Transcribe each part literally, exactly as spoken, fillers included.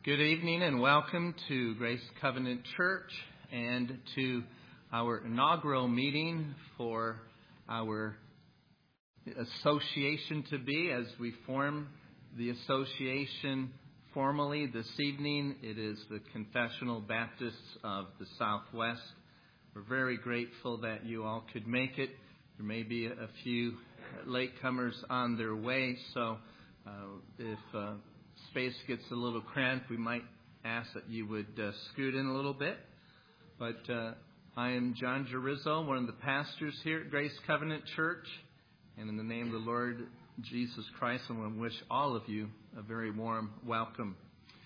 Good evening and welcome to Grace Covenant Church and to our inaugural meeting for our association to be as we form the association formally this evening. It is the Confessional Baptists of the Southwest. We're very grateful that you all could make it. There may be a few latecomers on their way, so uh, if uh, space gets a little cramped, we might ask that you would uh, scoot in a little bit. But uh, I am John Gerizzo, one of the pastors here at Grace Covenant Church. And in the name of the Lord Jesus Christ, I want to wish all of you a very warm welcome.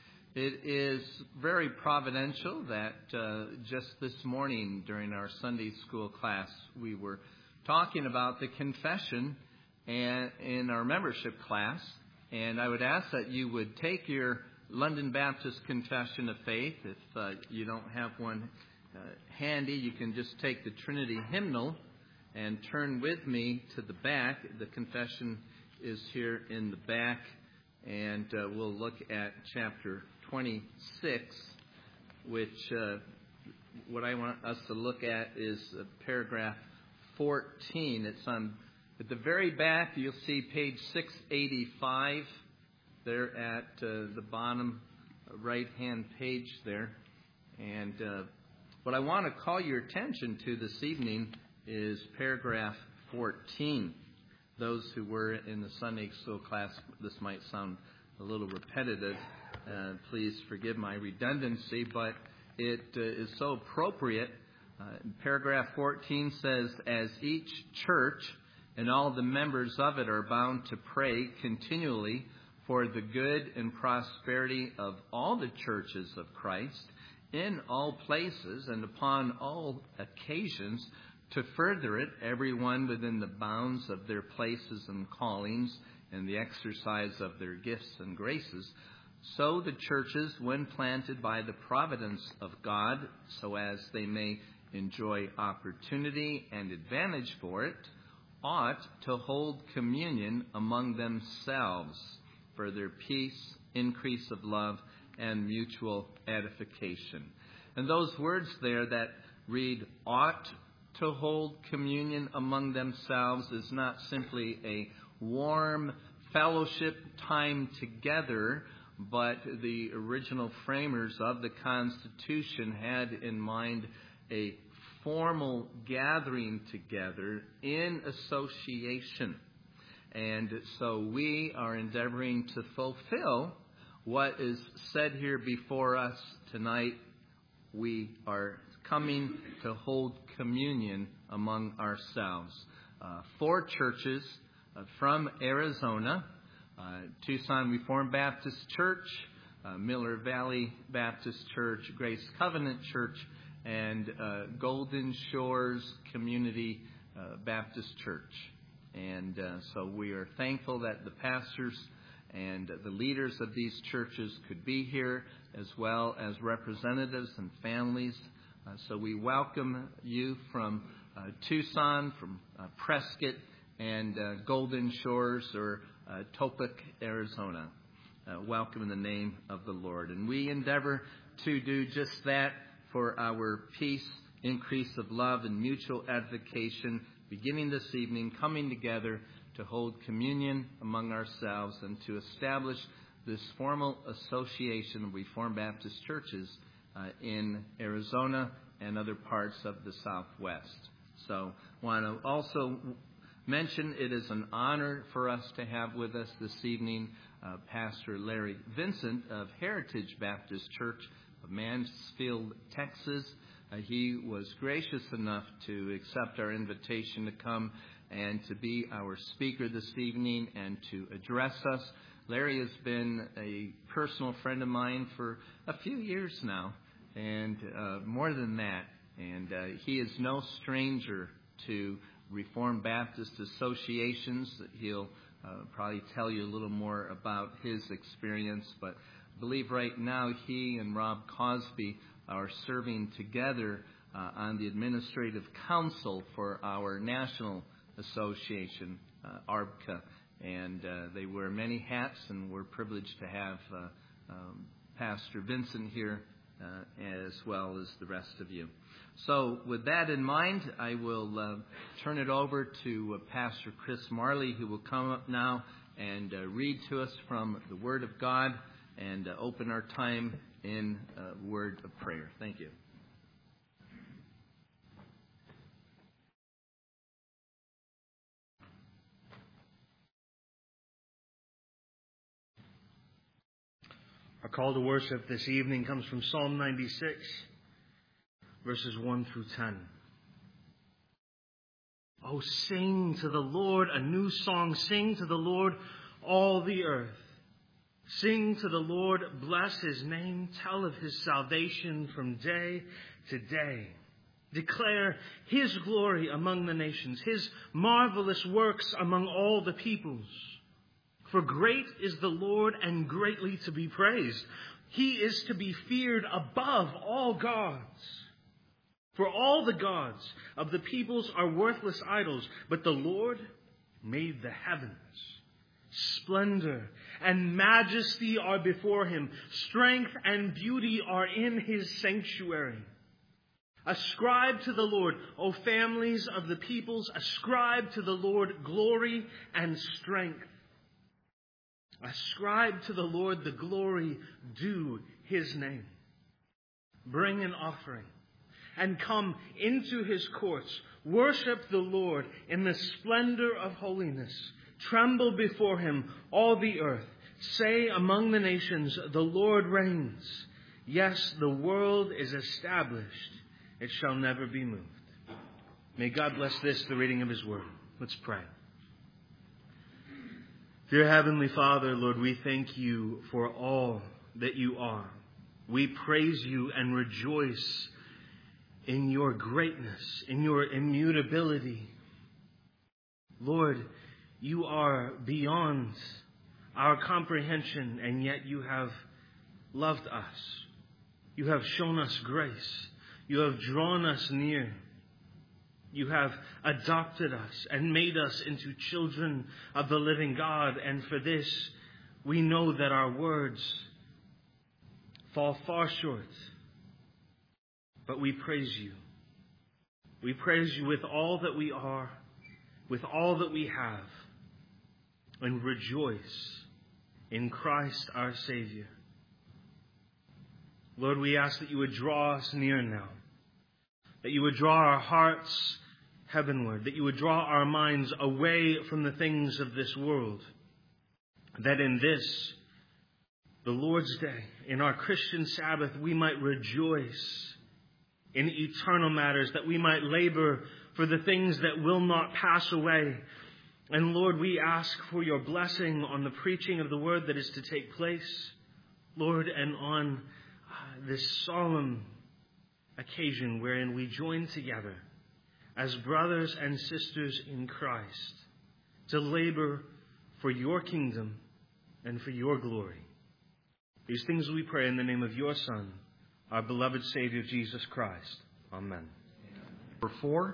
It is very providential that uh, just this morning during our Sunday school class, we were talking about the confession and in our membership class. And I would ask that you would take your London Baptist Confession of Faith. If uh, you don't have one uh, handy, you can just take the Trinity hymnal and turn with me to the back. The confession is here in the back, and uh, we'll look at chapter twenty-six, which uh, what I want us to look at is uh, paragraph fourteen. It's on At the very back, you'll see page six eighty-five there at uh, the bottom right-hand page there. And uh, what I want to call your attention to this evening is paragraph fourteen. Those who were in the Sunday school class, this might sound a little repetitive. Uh, please forgive my redundancy, but it uh, is so appropriate. Uh, paragraph fourteen says, as each church and all the members of it are bound to pray continually for the good and prosperity of all the churches of Christ in all places and upon all occasions, to further it, everyone within the bounds of their places and callings and the exercise of their gifts and graces. So the churches, when planted by the providence of God, so as they may enjoy opportunity and advantage for it, ought to hold communion among themselves for their peace, increase of love, and mutual edification. And those words there that read, ought to hold communion among themselves, is not simply a warm fellowship time together, but the original framers of the Constitution had in mind a formal gathering together in association. And so we are endeavoring to fulfill what is said here before us tonight. We are coming to hold communion among ourselves. Uh, four churches uh, from Arizona, uh, Tucson Reformed Baptist Church, uh, Miller Valley Baptist Church, Grace Covenant Church, and uh, Golden Shores Community uh, Baptist Church. And uh, so we are thankful that the pastors and the leaders of these churches could be here, as well as representatives and families. Uh, so we welcome you from uh, Tucson, from uh, Prescott, and uh, Golden Shores, or uh, Topeka, Arizona. Uh, welcome in the name of the Lord. And we endeavor to do just that for our peace, increase of love, and mutual edification, beginning this evening, coming together to hold communion among ourselves and to establish this formal association of Reformed Baptist churches uh, in Arizona and other parts of the Southwest. So I want to also mention it is an honor for us to have with us this evening uh, Pastor Larry Vincent of Heritage Baptist Church of Mansfield, Texas. Uh, he was gracious enough to accept our invitation to come and to be our speaker this evening and to address us. Larry has been a personal friend of mine for a few years now, and uh, more than that. And uh, he is no stranger to Reformed Baptist associations. He'll uh, probably tell you a little more about his experience, but I believe right now he and Rob Cosby are serving together uh, on the administrative council for our national association, uh, A R B C A, and uh, they wear many hats, and we're privileged to have uh, um, Pastor Vincent here, uh, as well as the rest of you. So with that in mind, I will uh, turn it over to uh, Pastor Chris Marley, who will come up now and uh, read to us from the Word of God and uh, open our time in a word of prayer. Thank you. Our call to worship this evening comes from Psalm ninety-six, verses one through ten. Oh, sing to the Lord a new song. Sing to the Lord, all the earth. Sing to the Lord, bless his name. Tell of his salvation from day to day. Declare his glory among the nations, his marvelous works among all the peoples. For great is the Lord and greatly to be praised. He is to be feared above all gods. For all the gods of the peoples are worthless idols, but the Lord made the heavens. Splendor and majesty are before him. Strength and beauty are in his sanctuary. Ascribe to the Lord, O families of the peoples. Ascribe to the Lord glory and strength. Ascribe to the Lord the glory due his name. Bring an offering and come into his courts. Worship the Lord in the splendor of holiness. Tremble before him, all the earth. Say among the nations, the Lord reigns. Yes, the world is established. It shall never be moved. May God bless this, the reading of his word. Let's pray. Dear Heavenly Father, Lord, we thank you for all that you are. We praise you and rejoice in your greatness, in your immutability. Lord, you are beyond our comprehension, and yet you have loved us. You have shown us grace. You have drawn us near. You have adopted us and made us into children of the living God. And for this, we know that our words fall far short. But we praise you. We praise you with all that we are, with all that we have, and rejoice in Christ our Savior. Lord, we ask that you would draw us near now, that you would draw our hearts heavenward, that you would draw our minds away from the things of this world, that in this, the Lord's Day, in our Christian Sabbath, we might rejoice in eternal matters, that we might labor for the things that will not pass away. And Lord, we ask for your blessing on the preaching of the word that is to take place, Lord, and on this solemn occasion wherein we join together as brothers and sisters in Christ to labor for your kingdom and for your glory. These things we pray in the name of your Son, our beloved Savior, Jesus Christ. Amen. Number four.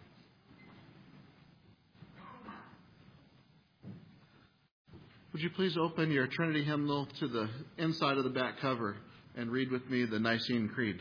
Would you please open your Trinity hymnal to the inside of the back cover and read with me the Nicene Creed.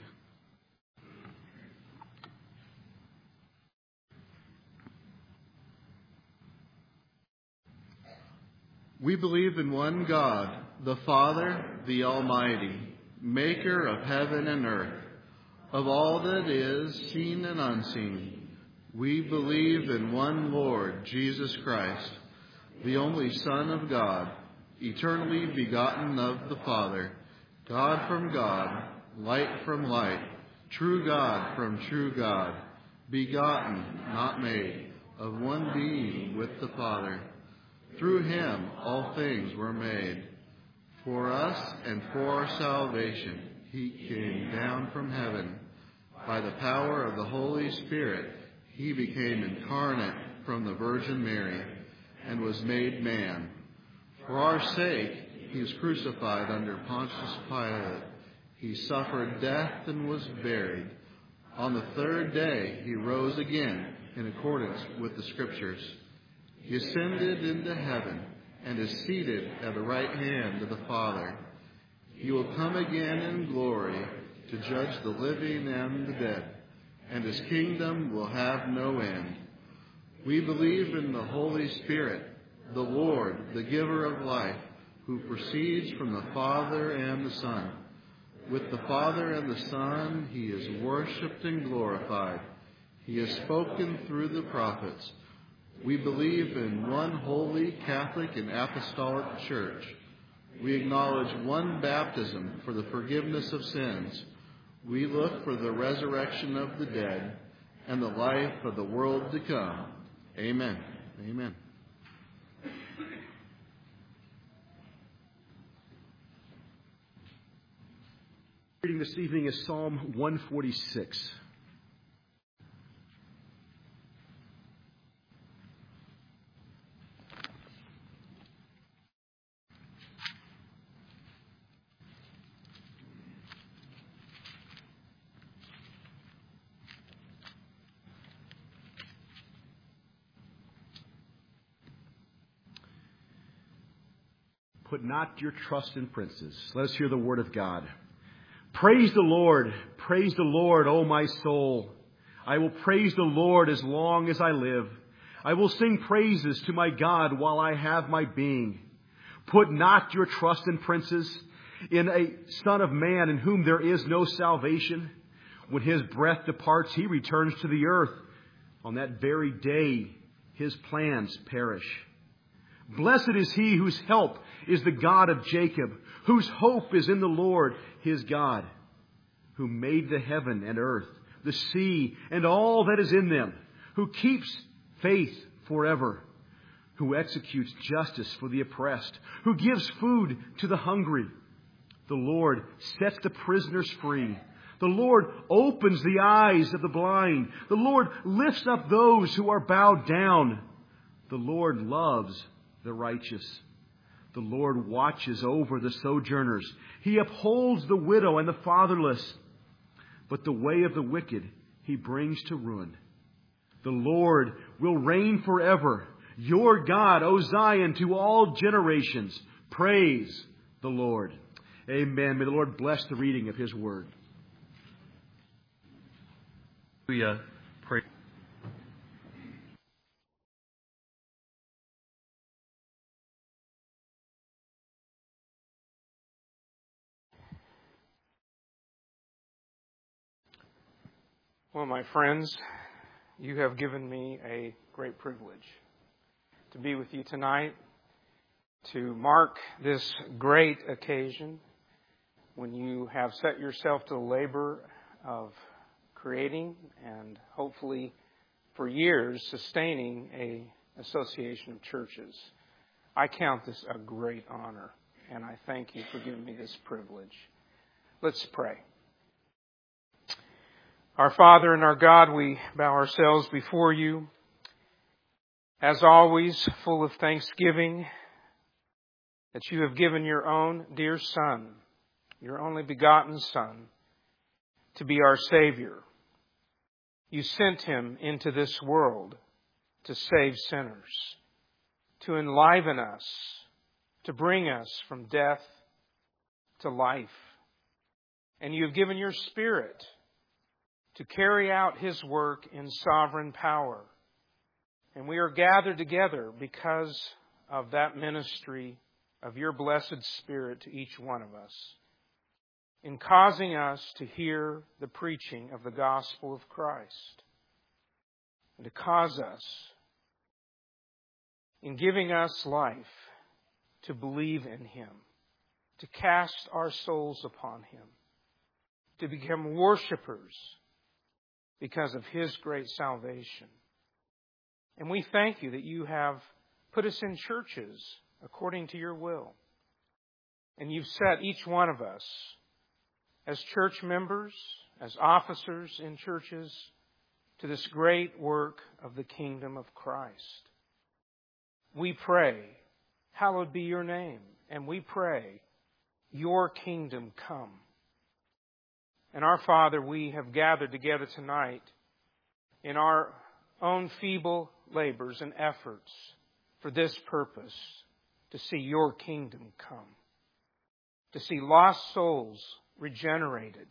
We believe in one God, the Father, the Almighty, maker of heaven and earth, of all that is seen and unseen. We believe in one Lord, Jesus Christ, the only Son of God, eternally begotten of the Father, God from God, light from light, true God from true God, begotten, not made, of one being with the Father. Through him all things were made. For us and for our salvation he came down from heaven. By the power of the Holy Spirit he became incarnate from the Virgin Mary and was made man. For our sake he was crucified under Pontius Pilate. He suffered death and was buried. On the third day he rose again in accordance with the Scriptures. He ascended into heaven and is seated at the right hand of the Father. He will come again in glory to judge the living and the dead, and his kingdom will have no end. We believe in the Holy Spirit, the Lord, the giver of life, who proceeds from the Father and the Son. With the Father and the Son, he is worshipped and glorified. He has spoken through the prophets. We believe in one holy, Catholic, and apostolic church. We acknowledge one baptism for the forgiveness of sins. We look for the resurrection of the dead and the life of the world to come. Amen. Amen. Reading this evening is Psalm one forty-six. Put not your trust in princes. Let us hear the word of God. Praise the Lord. Praise the Lord, O my soul. I will praise the Lord as long as I live. I will sing praises to my God while I have my being. Put not your trust in princes, in a son of man in whom there is no salvation. When his breath departs, he returns to the earth. On that very day, his plans perish. Blessed is he whose help is the God of Jacob, whose hope is in the Lord his God, who made the heaven and earth, the sea, and all that is in them, who keeps faith forever, who executes justice for the oppressed, who gives food to the hungry. The Lord sets the prisoners free. The Lord opens the eyes of the blind. The Lord lifts up those who are bowed down. The Lord loves the righteous. The Lord watches over the sojourners. He upholds the widow and the fatherless. But the way of the wicked he brings to ruin. The Lord will reign forever. Your God, O Zion, to all generations. Praise the Lord. Amen. May the Lord bless the reading of his word. Hallelujah. Praise. Well, my friends, you have given me a great privilege to be with you tonight, to mark this great occasion when you have set yourself to the labor of creating and hopefully for years sustaining a association of churches. I count this a great honor, and I thank you for giving me this privilege. Let's pray. Our Father and our God, we bow ourselves before you, as always, full of thanksgiving that you have given your own dear Son, your only begotten Son, to be our Savior. You sent him into this world to save sinners, to enliven us, to bring us from death to life. And you have given your Spirit to carry out his work in sovereign power. And we are gathered together because of that ministry of your blessed Spirit to each one of us, in causing us to hear the preaching of the gospel of Christ, and to cause us, in giving us life, to believe in him, to cast our souls upon him, to become worshipers because of his great salvation. And we thank you that you have put us in churches according to your will. And you've set each one of us as church members, as officers in churches, to this great work of the kingdom of Christ. We pray, hallowed be your name. And we pray, your kingdom come. And our Father, we have gathered together tonight in our own feeble labors and efforts for this purpose, to see your kingdom come, to see lost souls regenerated,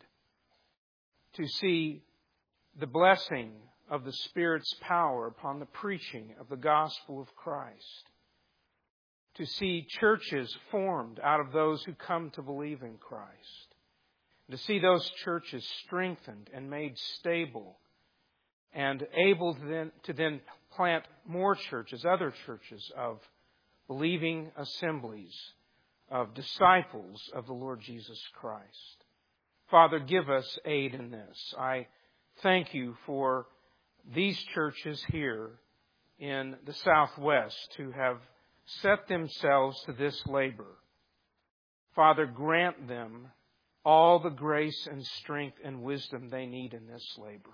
to see the blessing of the Spirit's power upon the preaching of the gospel of Christ, to see churches formed out of those who come to believe in Christ, to see those churches strengthened and made stable and able to then, to then plant more churches, other churches of believing assemblies, of disciples of the Lord Jesus Christ. Father, give us aid in this. I thank you for these churches here in the Southwest who have set themselves to this labor. Father, grant them all the grace and strength and wisdom they need in this labor.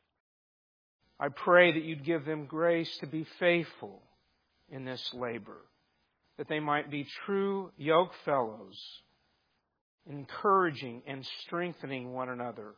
I pray that you'd give them grace to be faithful in this labor, that they might be true yoke fellows, encouraging and strengthening one another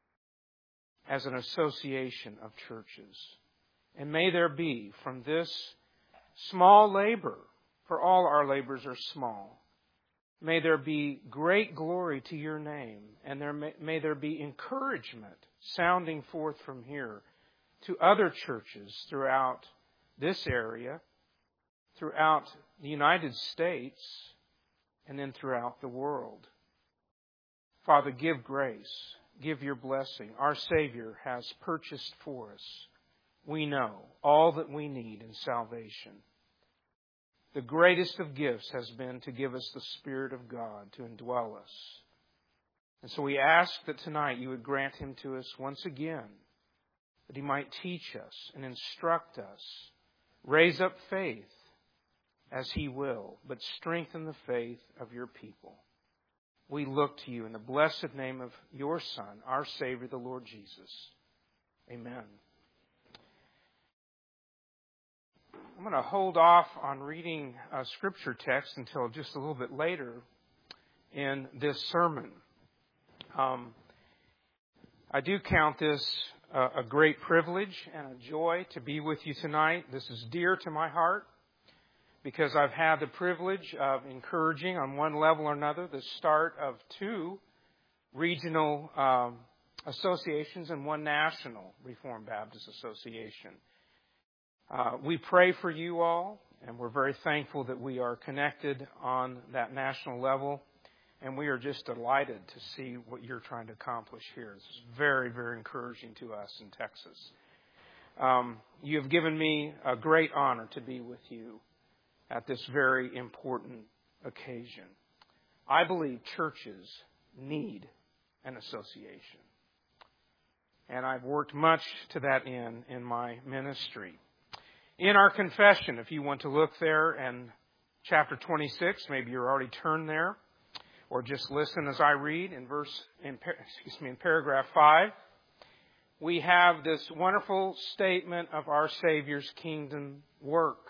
as an association of churches. And may there be from this small labor, for all our labors are small, may there be great glory to your name, and there may, may there be encouragement sounding forth from here to other churches throughout this area, throughout the United States, and then throughout the world. Father, give grace, give your blessing. Our Savior has purchased for us, we know, all that we need in salvation. The greatest of gifts has been to give us the Spirit of God to indwell us. And so we ask that tonight you would grant Him to us once again, that He might teach us and instruct us, raise up faith as He will, but strengthen the faith of your people. We look to you in the blessed name of your Son, our Savior, the Lord Jesus. Amen. I'm going to hold off on reading a scripture text until just a little bit later in this sermon. Um, I do count this uh, a great privilege and a joy to be with you tonight. This is dear to my heart because I've had the privilege of encouraging on one level or another the start of two regional um, associations and one national Reformed Baptist Association. Uh, we pray for you all, and we're very thankful that we are connected on that national level. And we are just delighted to see what you're trying to accomplish here. It's very, very encouraging to us in Texas. Um, you have given me a great honor to be with you at this very important occasion. I believe churches need an association. And I've worked much to that end in my ministry. In our confession, if you want to look there, and chapter twenty-six, maybe you're already turned there, or just listen as I read in verse, in, excuse me, in paragraph five, we have this wonderful statement of our Savior's kingdom work.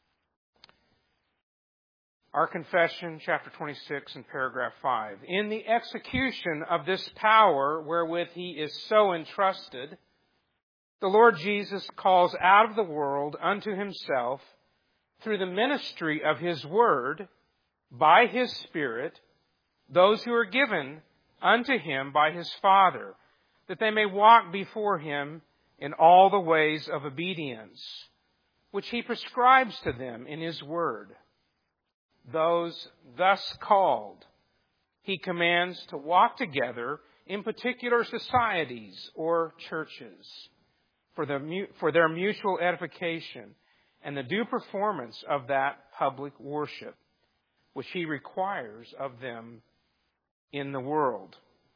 Our confession, chapter twenty-six, and paragraph five. In the execution of this power wherewith He is so entrusted, the Lord Jesus calls out of the world unto Himself, through the ministry of His Word, by His Spirit, those who are given unto Him by His Father, that they may walk before Him in all the ways of obedience, which He prescribes to them in His Word. Those thus called, He commands to walk together in particular societies or churches for their, for their mutual edification and the due performance of that public worship, which He requires of them in the world.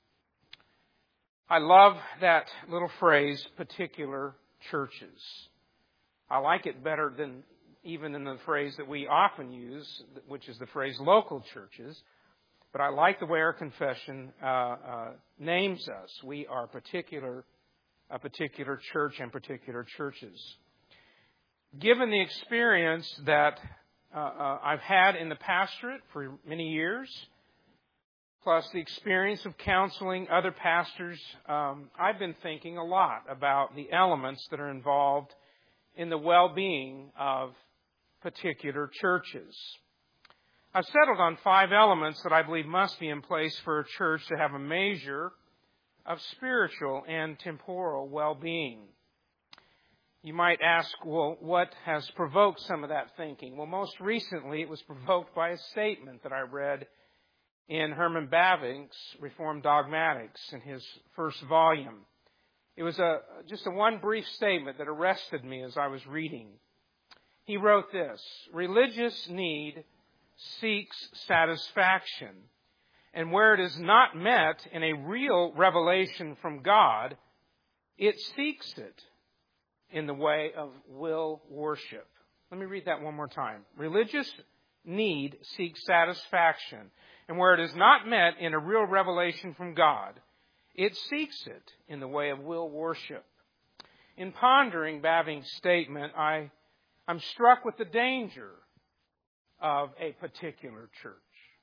I love that little phrase, particular churches. I like it better than even in the phrase that we often use, which is the phrase local churches. But I like the way our confession uh, uh, names us. We are particular, a particular church and particular churches. Given the experience that uh, uh, I've had in the pastorate for many years, plus the experience of counseling other pastors, um, I've been thinking a lot about the elements that are involved in the well-being of particular churches. I've settled on five elements that I believe must be in place for a church to have a measure of spiritual and temporal well-being. You might ask, well, what has provoked some of that thinking? Well, most recently it was provoked by a statement that I read in Herman Bavinck's Reformed Dogmatics in his first volume. It was a just a one brief statement that arrested me as I was reading. He wrote this: religious need seeks satisfaction, and where it is not met in a real revelation from God, it seeks it in the way of will worship. Let me read that one more time. Religious need seeks satisfaction, and where it is not met in a real revelation from God, it seeks it in the way of will worship. In pondering Bavinck's statement, I, I'm struck with the danger of a particular church.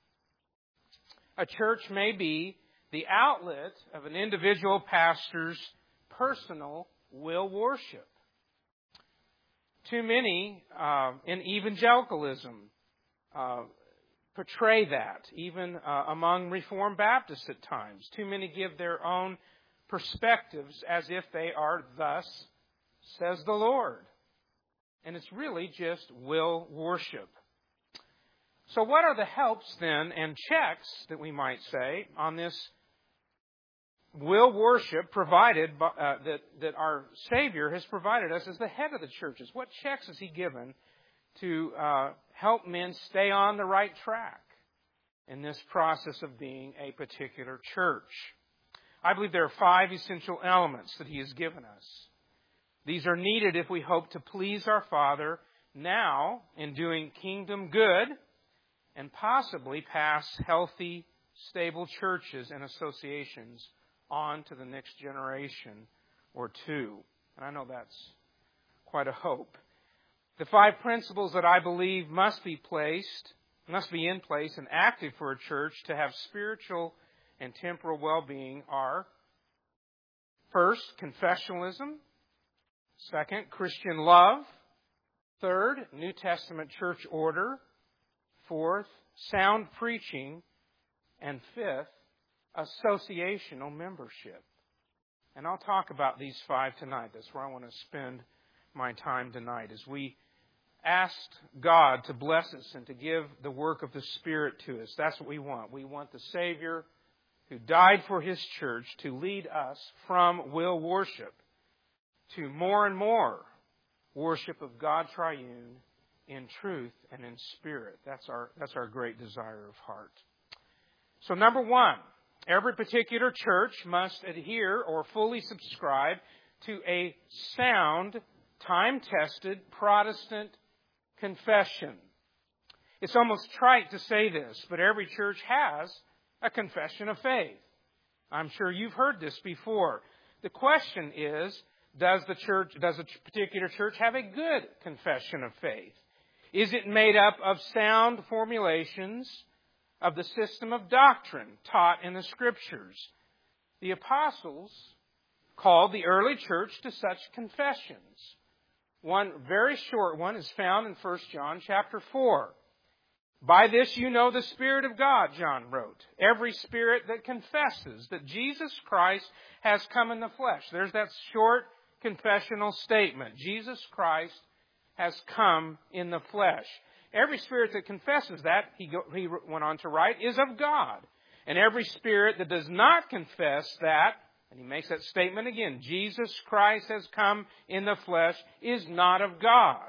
A church may be the outlet of an individual pastor's personal will worship. Too many uh, in evangelicalism uh, portray that, even uh, among Reformed Baptists at times. Too many give their own perspectives as if they are thus says the Lord. And it's really just will worship. So what are the helps then and checks that we might say on this will worship provided by, uh, that, that our Savior has provided us as the head of the churches? What checks has He given to uh, help men stay on the right track in this process of being a particular church? I believe there are five essential elements that He has given us. These are needed if we hope to please our Father now in doing kingdom good and possibly pass healthy, stable churches and associations on to the next generation or two. And I know that's quite a hope. The five principles that I believe must be placed, must be in place and active for a church to have spiritual and temporal well-being are: first, confessionalism; second, Christian love; third, New Testament church order; fourth, sound preaching; and fifth, associational membership. And I'll talk about these five tonight. That's where I want to spend my time tonight, as we asked God to bless us and to give the work of the Spirit to us. That's what we want. We want the Savior who died for His church to lead us from will worship to more and more worship of God Triune in truth and in spirit. That's our, that's our great desire of heart. So number one, every particular church must adhere or fully subscribe to a sound, time-tested Protestant confession. It's almost trite to say this, but every church has a confession of faith. I'm sure you've heard this before. The question is, does the church, does a particular church have a good confession of faith? Is it made up of sound formulations of the system of doctrine taught in the Scriptures? The apostles called the early church to such confessions. One very short one is found in First John chapter four. By this you know the Spirit of God, John wrote. Every spirit that confesses that Jesus Christ has come in the flesh. There's that short confessional statement. Jesus Christ has come in the flesh. Every spirit that confesses that, he, go, he went on to write, is of God. And every spirit that does not confess that, and he makes that statement again, Jesus Christ has come in the flesh, is not of God.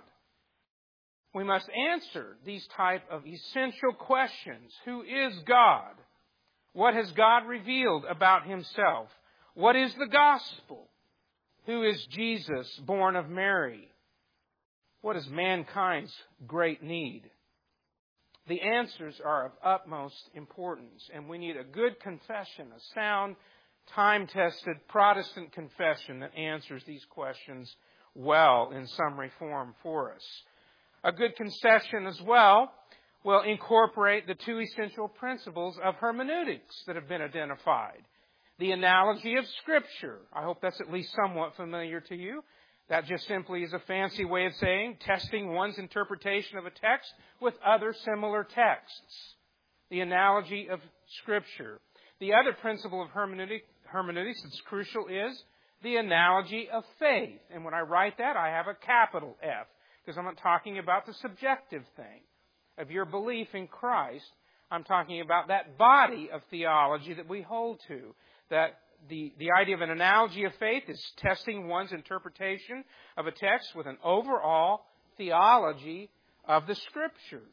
We must answer these type of essential questions. Who is God? What has God revealed about Himself? What is the gospel? Who is Jesus, born of Mary? What is mankind's great need? The answers are of utmost importance, and we need a good confession, a sound, time-tested Protestant confession that answers these questions well in summary form for us. A good concession as well will incorporate the two essential principles of hermeneutics that have been identified. The analogy of Scripture. I hope that's at least somewhat familiar to you. That just simply is a fancy way of saying testing one's interpretation of a text with other similar texts. The analogy of Scripture. The other principle of hermeneutic, hermeneutics that's crucial is the analogy of faith. And when I write that, I have a capital F, because I'm not talking about the subjective thing of your belief in Christ. I'm talking about that body of theology that we hold to. That the, the idea of an analogy of faith is testing one's interpretation of a text with an overall theology of the Scriptures.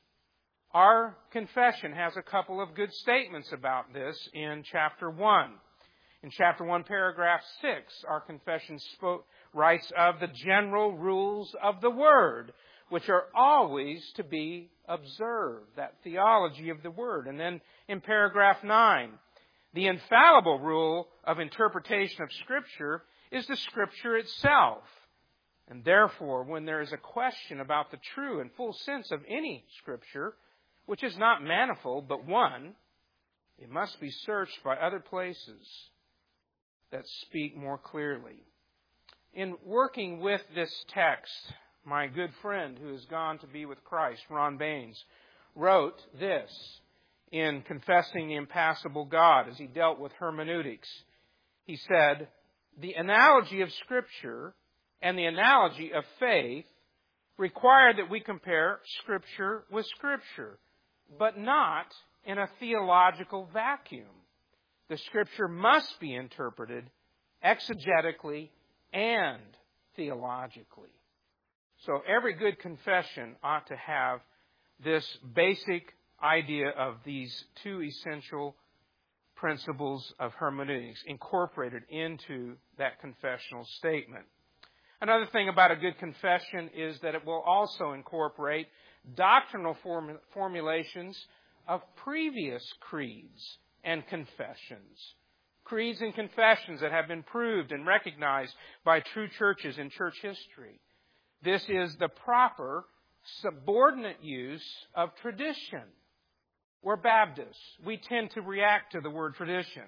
Our confession has a couple of good statements about this in chapter one. In chapter one, paragraph six, our confession spoke, writes of the general rules of the Word, which are always to be observed, that theology of the Word. And then in paragraph nine, the infallible rule of interpretation of Scripture is the Scripture itself. And therefore, when there is a question about the true and full sense of any Scripture, which is not manifold but one, it must be searched by other places that speak more clearly. In working with this text, my good friend who has gone to be with Christ, Ron Baines, wrote this in Confessing the Impassible God as he dealt with hermeneutics. He said, "The analogy of Scripture and the analogy of faith require that we compare Scripture with Scripture, but not in a theological vacuum. The Scripture must be interpreted exegetically and theologically." So every good confession ought to have this basic idea of these two essential principles of hermeneutics incorporated into that confessional statement. Another thing about a good confession is that it will also incorporate doctrinal form- formulations of previous creeds and confessions. Creeds and confessions that have been proved and recognized by true churches in church history. This is the proper subordinate use of tradition. We're Baptists. We tend to react to the word tradition.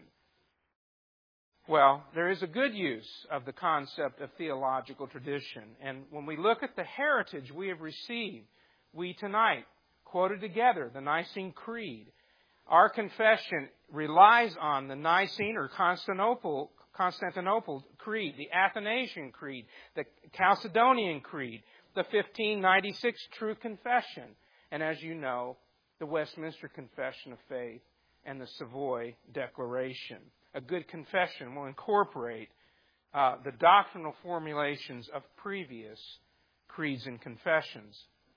Well, there is a good use of the concept of theological tradition. And when we look at the heritage we have received, we tonight quoted together the Nicene Creed. Our confession relies on the Nicene or Constantinople, Constantinople Creed, the Athanasian Creed, the Chalcedonian Creed, the fifteen ninety-six True Confession, and as you know, the Westminster Confession of Faith and the Savoy Declaration. A good confession will incorporate uh, the doctrinal formulations of previous creeds and confessions.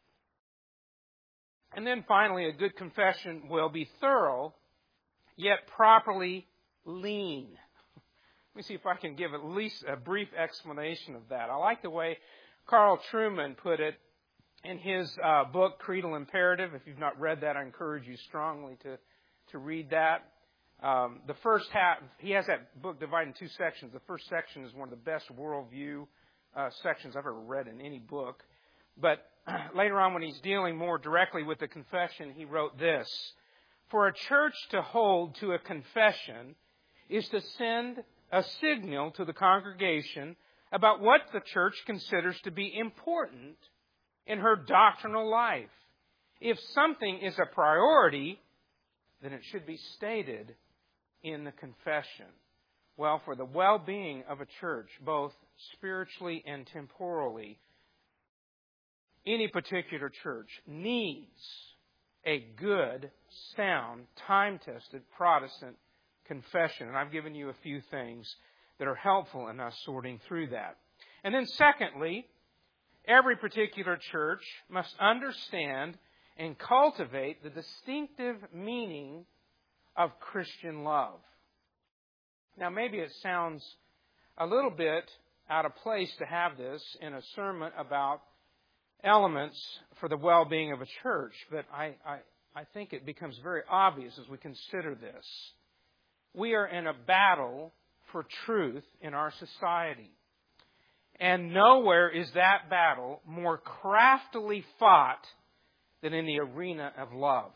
And then finally, a good confession will be thorough, yet properly lean. Let me see if I can give at least a brief explanation of that. I like the way Carl Trueman put it in his uh, book, Creedal Imperative. If you've not read that, I encourage you strongly to, to read that. Um, the first half, he has that book divided in two sections. The first section is one of the best worldview uh, sections I've ever read in any book. But later on, when he's dealing more directly with the confession, he wrote this: "For a church to hold to a confession is to send a signal to the congregation about what the church considers to be important in her doctrinal life. If something is a priority, then it should be stated in the confession." Well, for the well-being of a church, both spiritually and temporally, any particular church needs a good, sound, time-tested Protestant confession. And I've given you a few things that are helpful in us sorting through that. And then secondly, every particular church must understand and cultivate the distinctive meaning of Christian love. Now, maybe it sounds a little bit out of place to have this in a sermon about elements for the well-being of a church, but I, I, I think it becomes very obvious as we consider this. We are in a battle for truth in our society. And nowhere is that battle more craftily fought than in the arena of love.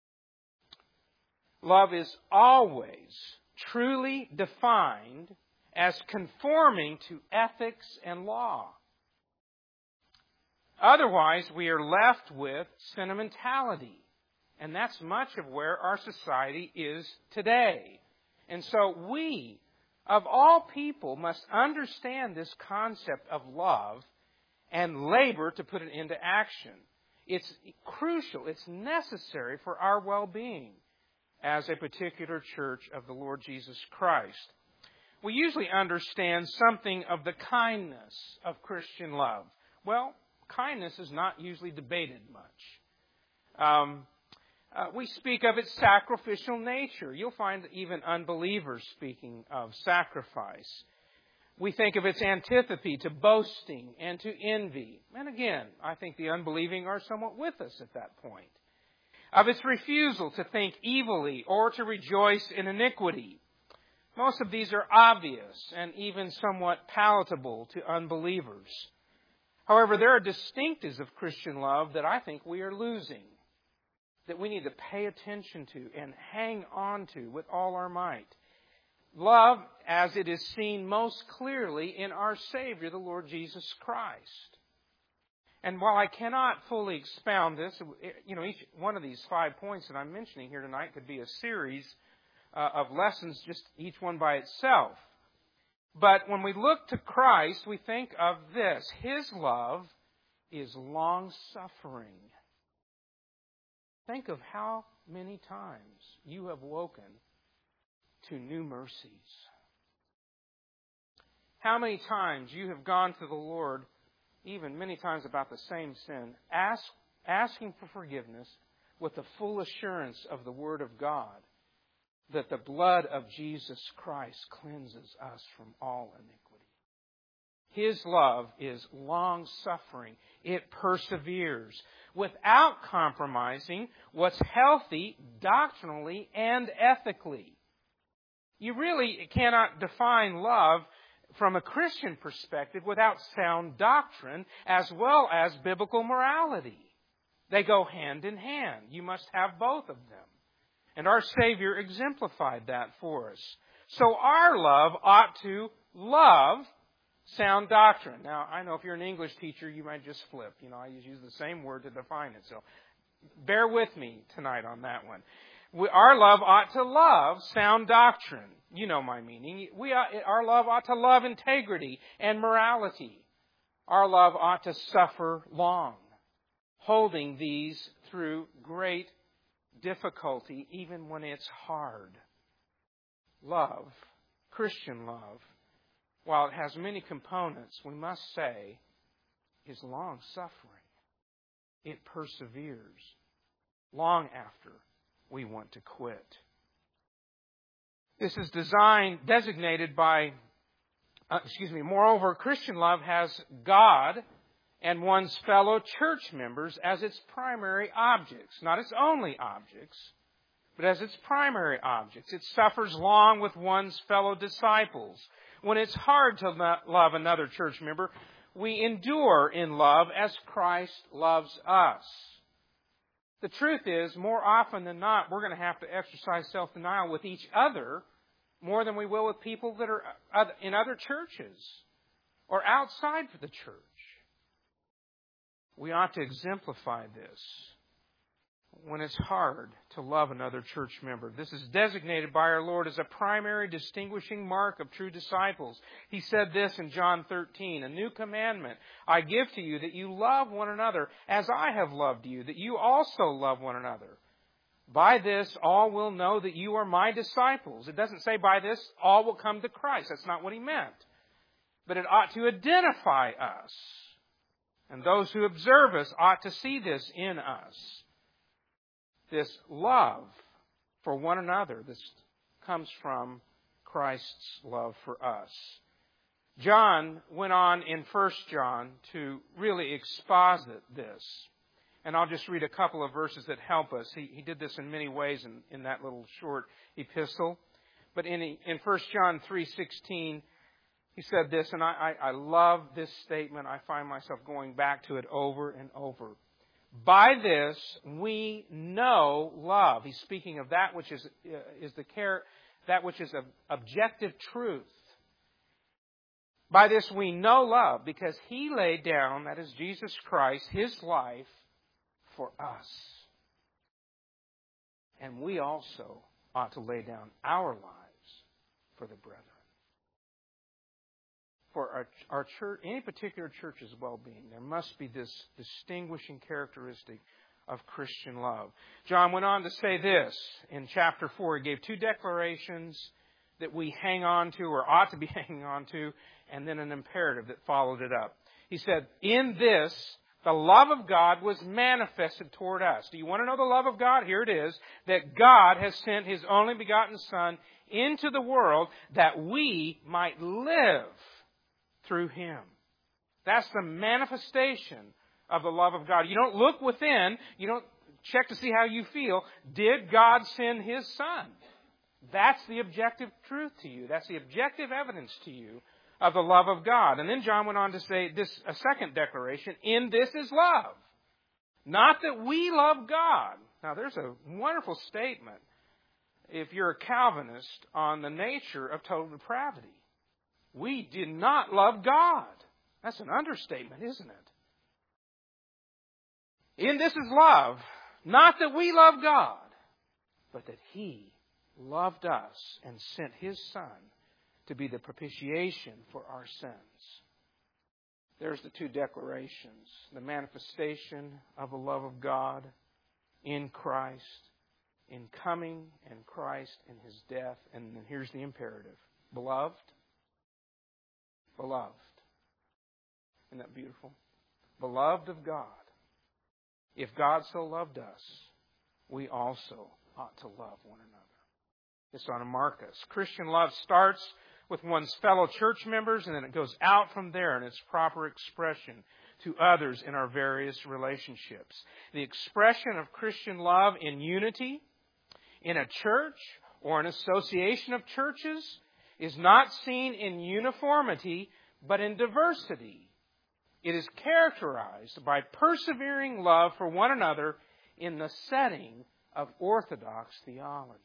Love is always truly defined as conforming to ethics and law. Otherwise, we are left with sentimentality. And that's much of where our society is today. And so we, of all people, must understand this concept of love and labor to put it into action. It's crucial. It's necessary for our well-being as a particular church of the Lord Jesus Christ. We usually understand something of the kindness of Christian love. Well, kindness is not usually debated much. Um, uh, we speak of its sacrificial nature. You'll find even unbelievers speaking of sacrifice. We think of its antipathy to boasting and to envy. And again, I think the unbelieving are somewhat with us at that point. Of its refusal to think evilly or to rejoice in iniquity. Most of these are obvious and even somewhat palatable to unbelievers. However, there are distinctives of Christian love that I think we are losing, that we need to pay attention to and hang on to with all our might. Love, as it is seen most clearly in our Savior, the Lord Jesus Christ. And while I cannot fully expound this, you know, each one of these five points that I'm mentioning here tonight could be a series uh, of lessons, just each one by itself. But when we look to Christ, we think of this. His love is long-suffering. Think of how many times you have woken to new mercies. How many times you have gone to the Lord, even many times about the same sin, ask, asking for forgiveness with the full assurance of the Word of God that the blood of Jesus Christ cleanses us from all iniquity. His love is long-suffering. It perseveres without compromising what's healthy doctrinally and ethically. You really cannot define love from a Christian perspective without sound doctrine as well as biblical morality. They go hand in hand. You must have both of them. And our Savior exemplified that for us. So our love ought to love sound doctrine. Now, I know if you're an English teacher, you might just flip. You know, I use the same word to define it. So bear with me tonight on that one. We, our love ought to love sound doctrine. You know my meaning. We ought, our love ought to love integrity and morality. Our love ought to suffer long, holding these through great difficulty, even when it's hard. Love, Christian love, while it has many components, we must say, is long-suffering. It perseveres long after we want to quit. This is designed, designated by, uh, excuse me, moreover, Christian love has God and one's fellow church members as its primary objects. Not its only objects, but as its primary objects. It suffers long with one's fellow disciples. When it's hard to love another church member, we endure in love as Christ loves us. The truth is, more often than not, we're going to have to exercise self-denial with each other more than we will with people that are in other churches or outside the church. We ought to exemplify this when it's hard to love another church member. This is designated by our Lord as a primary distinguishing mark of true disciples. He said this in John thirteen, "A new commandment I give to you, that you love one another as I have loved you, that you also love one another. By this all will know that you are my disciples." It doesn't say by this all will come to Christ. That's not what he meant. But it ought to identify us. And those who observe us ought to see this in us. This love for one another, this comes from Christ's love for us. John went on in First John to really exposit this. And I'll just read a couple of verses that help us. He, he did this in many ways in, in that little short epistle. But in, in First John three sixteen, he said this, and I, I, I love this statement. I find myself going back to it over and over. By this we know love. He's speaking of that which is uh, is the care, that which is of objective truth. By this we know love, because He laid down, that is Jesus Christ, His life for us. And we also ought to lay down our lives for the brethren. For our, our church, any particular church's well-being, there must be this distinguishing characteristic of Christian love. John went on to say this in chapter four. He gave two declarations that we hang on to, or ought to be hanging on to, and then an imperative that followed it up. He said, in this, the love of God was manifested toward us. Do you want to know the love of God? Here it is, that God has sent His only begotten Son into the world that we might live through Him. That's the manifestation of the love of God. You don't look within. You don't check to see how you feel. Did God send His Son? That's the objective truth to you. That's the objective evidence to you of the love of God. And then John went on to say this, a second declaration, in this is love. Not that we love God. Now there's a wonderful statement if you're a Calvinist on the nature of total depravity. We did not love God. That's an understatement, isn't it? In this is love, not that we love God, but that He loved us and sent His Son to be the propitiation for our sins. There's the two declarations. The manifestation of the love of God in Christ, in coming in Christ in His death. And then here's the imperative. Beloved, beloved. Isn't that beautiful? Beloved of God. If God so loved us, we also ought to love one another. This ought to mark us. Christian love starts with one's fellow church members, and then it goes out from there in its proper expression to others in our various relationships. The expression of Christian love in unity, in a church or an association of churches, is not seen in uniformity, but in diversity. It is characterized by persevering love for one another in the setting of orthodox theology.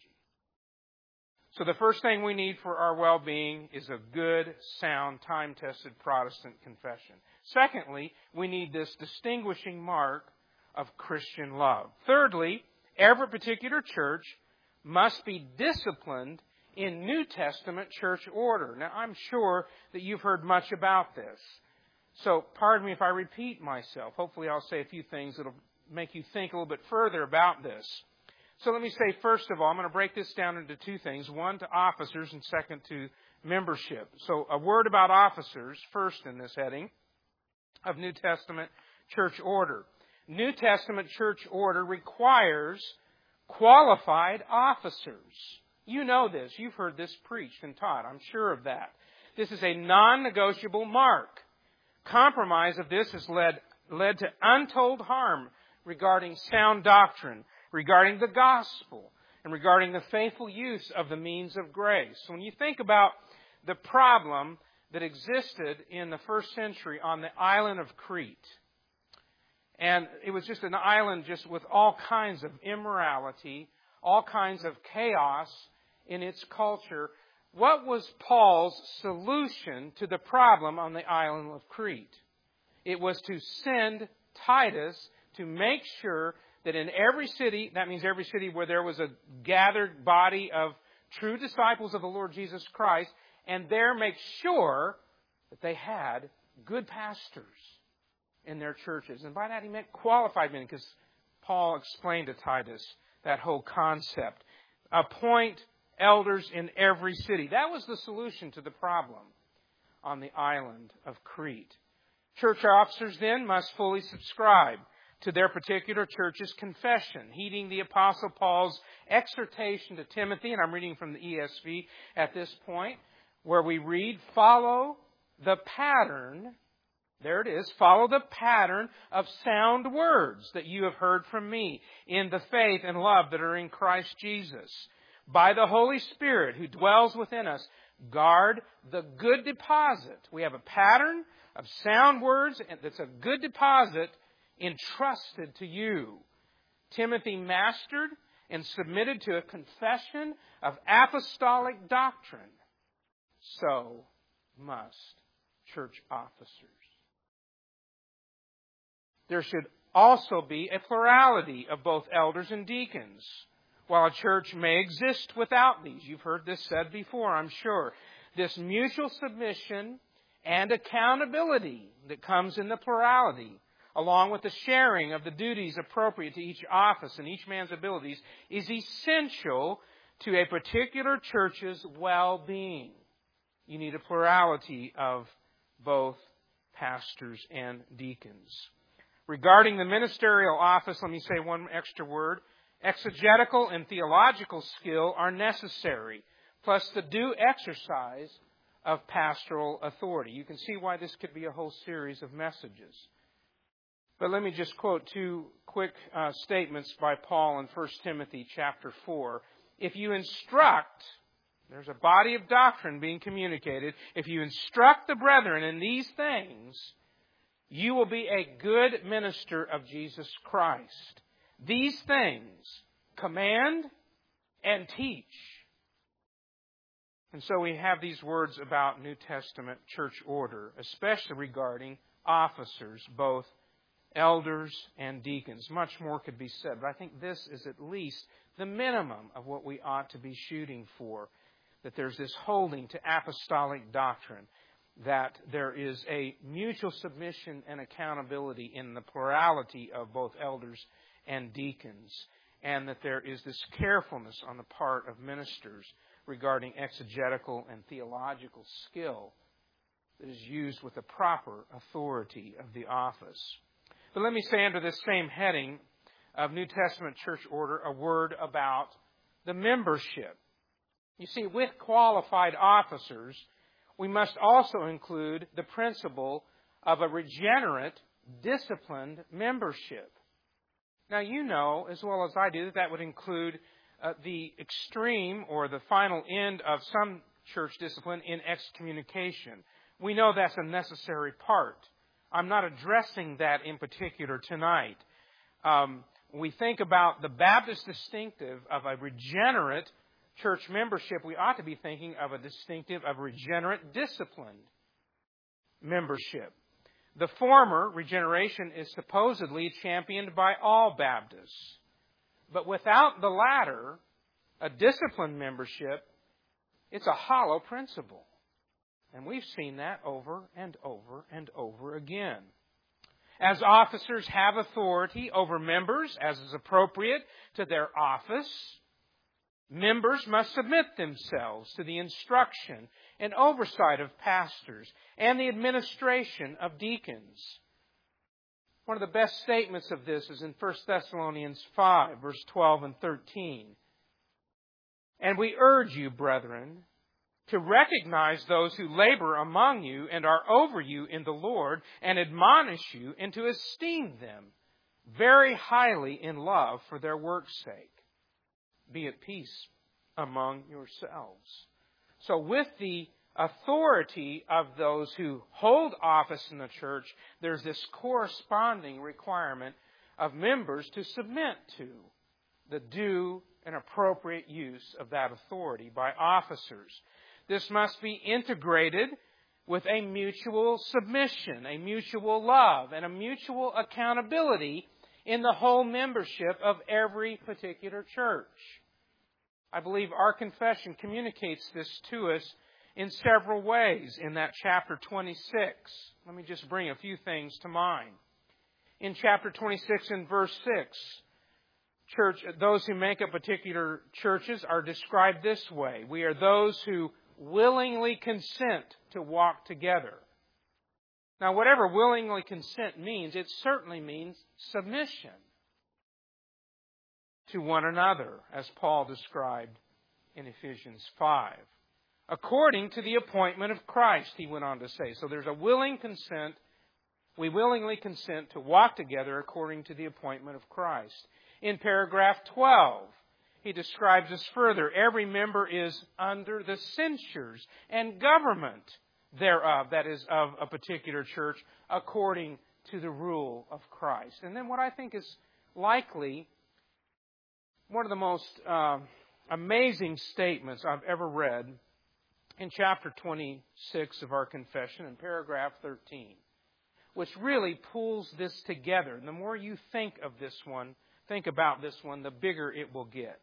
So the first thing we need for our well-being is a good, sound, time-tested Protestant confession. Secondly, we need this distinguishing mark of Christian love. Thirdly, every particular church must be disciplined in New Testament church order. Now, I'm sure that you've heard much about this. So, pardon me if I repeat myself. Hopefully I'll say a few things that will make you think a little bit further about this. So let me say, first of all, I'm going to break this down into two things. One, to officers, and second, to membership. So a word about officers, first in this heading of New Testament church order. New Testament church order requires qualified officers. You know this. You've heard this preached and taught. I'm sure of that. This is a non-negotiable mark. Compromise of this has led, led to untold harm regarding sound doctrine, regarding the gospel, and regarding the faithful use of the means of grace. So when you think about the problem that existed in the first century on the island of Crete, and it was just an island just with all kinds of immorality, all kinds of chaos in its culture, what was Paul's solution to the problem on the island of Crete? It was to send Titus to make sure that in every city, that means every city where there was a gathered body of true disciples of the Lord Jesus Christ, and there make sure that they had good pastors in their churches. And by that he meant qualified men, because Paul explained to Titus that whole concept. Appoint elders in every city. That was the solution to the problem on the island of Crete. Church officers then must fully subscribe to their particular church's confession, heeding the Apostle Paul's exhortation to Timothy, and I'm reading from the E S V at this point, where we read, follow the pattern, there it is, follow the pattern of sound words that you have heard from me in the faith and love that are in Christ Jesus. By the Holy Spirit who dwells within us, guard the good deposit. We have a pattern of sound words that's a good deposit entrusted to you. Timothy mastered and submitted to a confession of apostolic doctrine. So must church officers. There should also be a plurality of both elders and deacons. While a church may exist without these, you've heard this said before, I'm sure. This mutual submission and accountability that comes in the plurality, along with the sharing of the duties appropriate to each office and each man's abilities, is essential to a particular church's well-being. You need a plurality of both pastors and deacons. Regarding the ministerial office, let me say one extra word. Exegetical and theological skill are necessary, plus the due exercise of pastoral authority. You can see why this could be a whole series of messages. But let me just quote two quick uh, statements by Paul in First Timothy chapter four. If you instruct, there's a body of doctrine being communicated. If you instruct the brethren in these things, you will be a good minister of Jesus Christ. These things command and teach. And so we have these words about New Testament church order, especially regarding officers, both elders and deacons. Much more could be said, but I think this is at least the minimum of what we ought to be shooting for, that there's this holding to apostolic doctrine, that there is a mutual submission and accountability in the plurality of both elders and deacons, and that there is this carefulness on the part of ministers regarding exegetical and theological skill that is used with the proper authority of the office. But let me say under this same heading of New Testament church order a word about the membership. You see, with qualified officers, we must also include the principle of a regenerate, disciplined membership. Now, you know as well as I do that that would include uh, the extreme or the final end of some church discipline in excommunication. We know that's a necessary part. I'm not addressing that in particular tonight. Um, we think about the Baptist distinctive of a regenerate church membership. We ought to be thinking of a distinctive of regenerate, disciplined membership. The former, regeneration, is supposedly championed by all Baptists. But without the latter, a disciplined membership, it's a hollow principle. And we've seen that over and over and over again. As officers have authority over members, as is appropriate to their office, members must submit themselves to the instruction and oversight of pastors and the administration of deacons. One of the best statements of this is in First Thessalonians five, verse twelve and thirteen. And we urge you, brethren, to recognize those who labor among you and are over you in the Lord, and admonish you, and to esteem them very highly in love for their work's sake. Be at peace among yourselves. So with the authority of those who hold office in the church, there's this corresponding requirement of members to submit to the due and appropriate use of that authority by officers. This must be integrated with a mutual submission, a mutual love, and a mutual accountability in the whole membership of every particular church. I believe our confession communicates this to us in several ways in that chapter twenty-six. Let me just bring a few things to mind. In chapter twenty-six and verse six, church, those who make up particular churches are described this way. We are those who willingly consent to walk together. Now, whatever willingly consent means, it certainly means submission to one another, as Paul described in Ephesians five. According to the appointment of Christ, he went on to say. So there's a willing consent. We willingly consent to walk together according to the appointment of Christ. In paragraph twelve, he describes this further. Every member is under the censures and government thereof, that is, of a particular church, according to the rule of Christ. And then what I think is likely one of the most uh, amazing statements I've ever read in chapter twenty-six of our confession, in paragraph thirteen, which really pulls this together. And the more you think of this one, think about this one, the bigger it will get.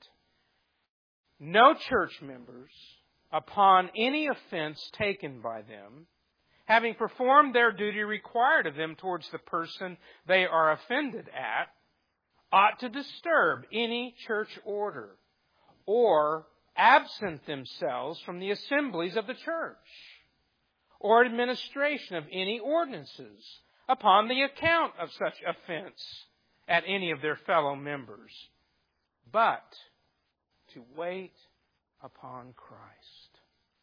No church members, upon any offense taken by them, having performed their duty required of them towards the person they are offended at, ought to disturb any church order or absent themselves from the assemblies of the church or administration of any ordinances upon the account of such offense at any of their fellow members, but to wait upon Christ.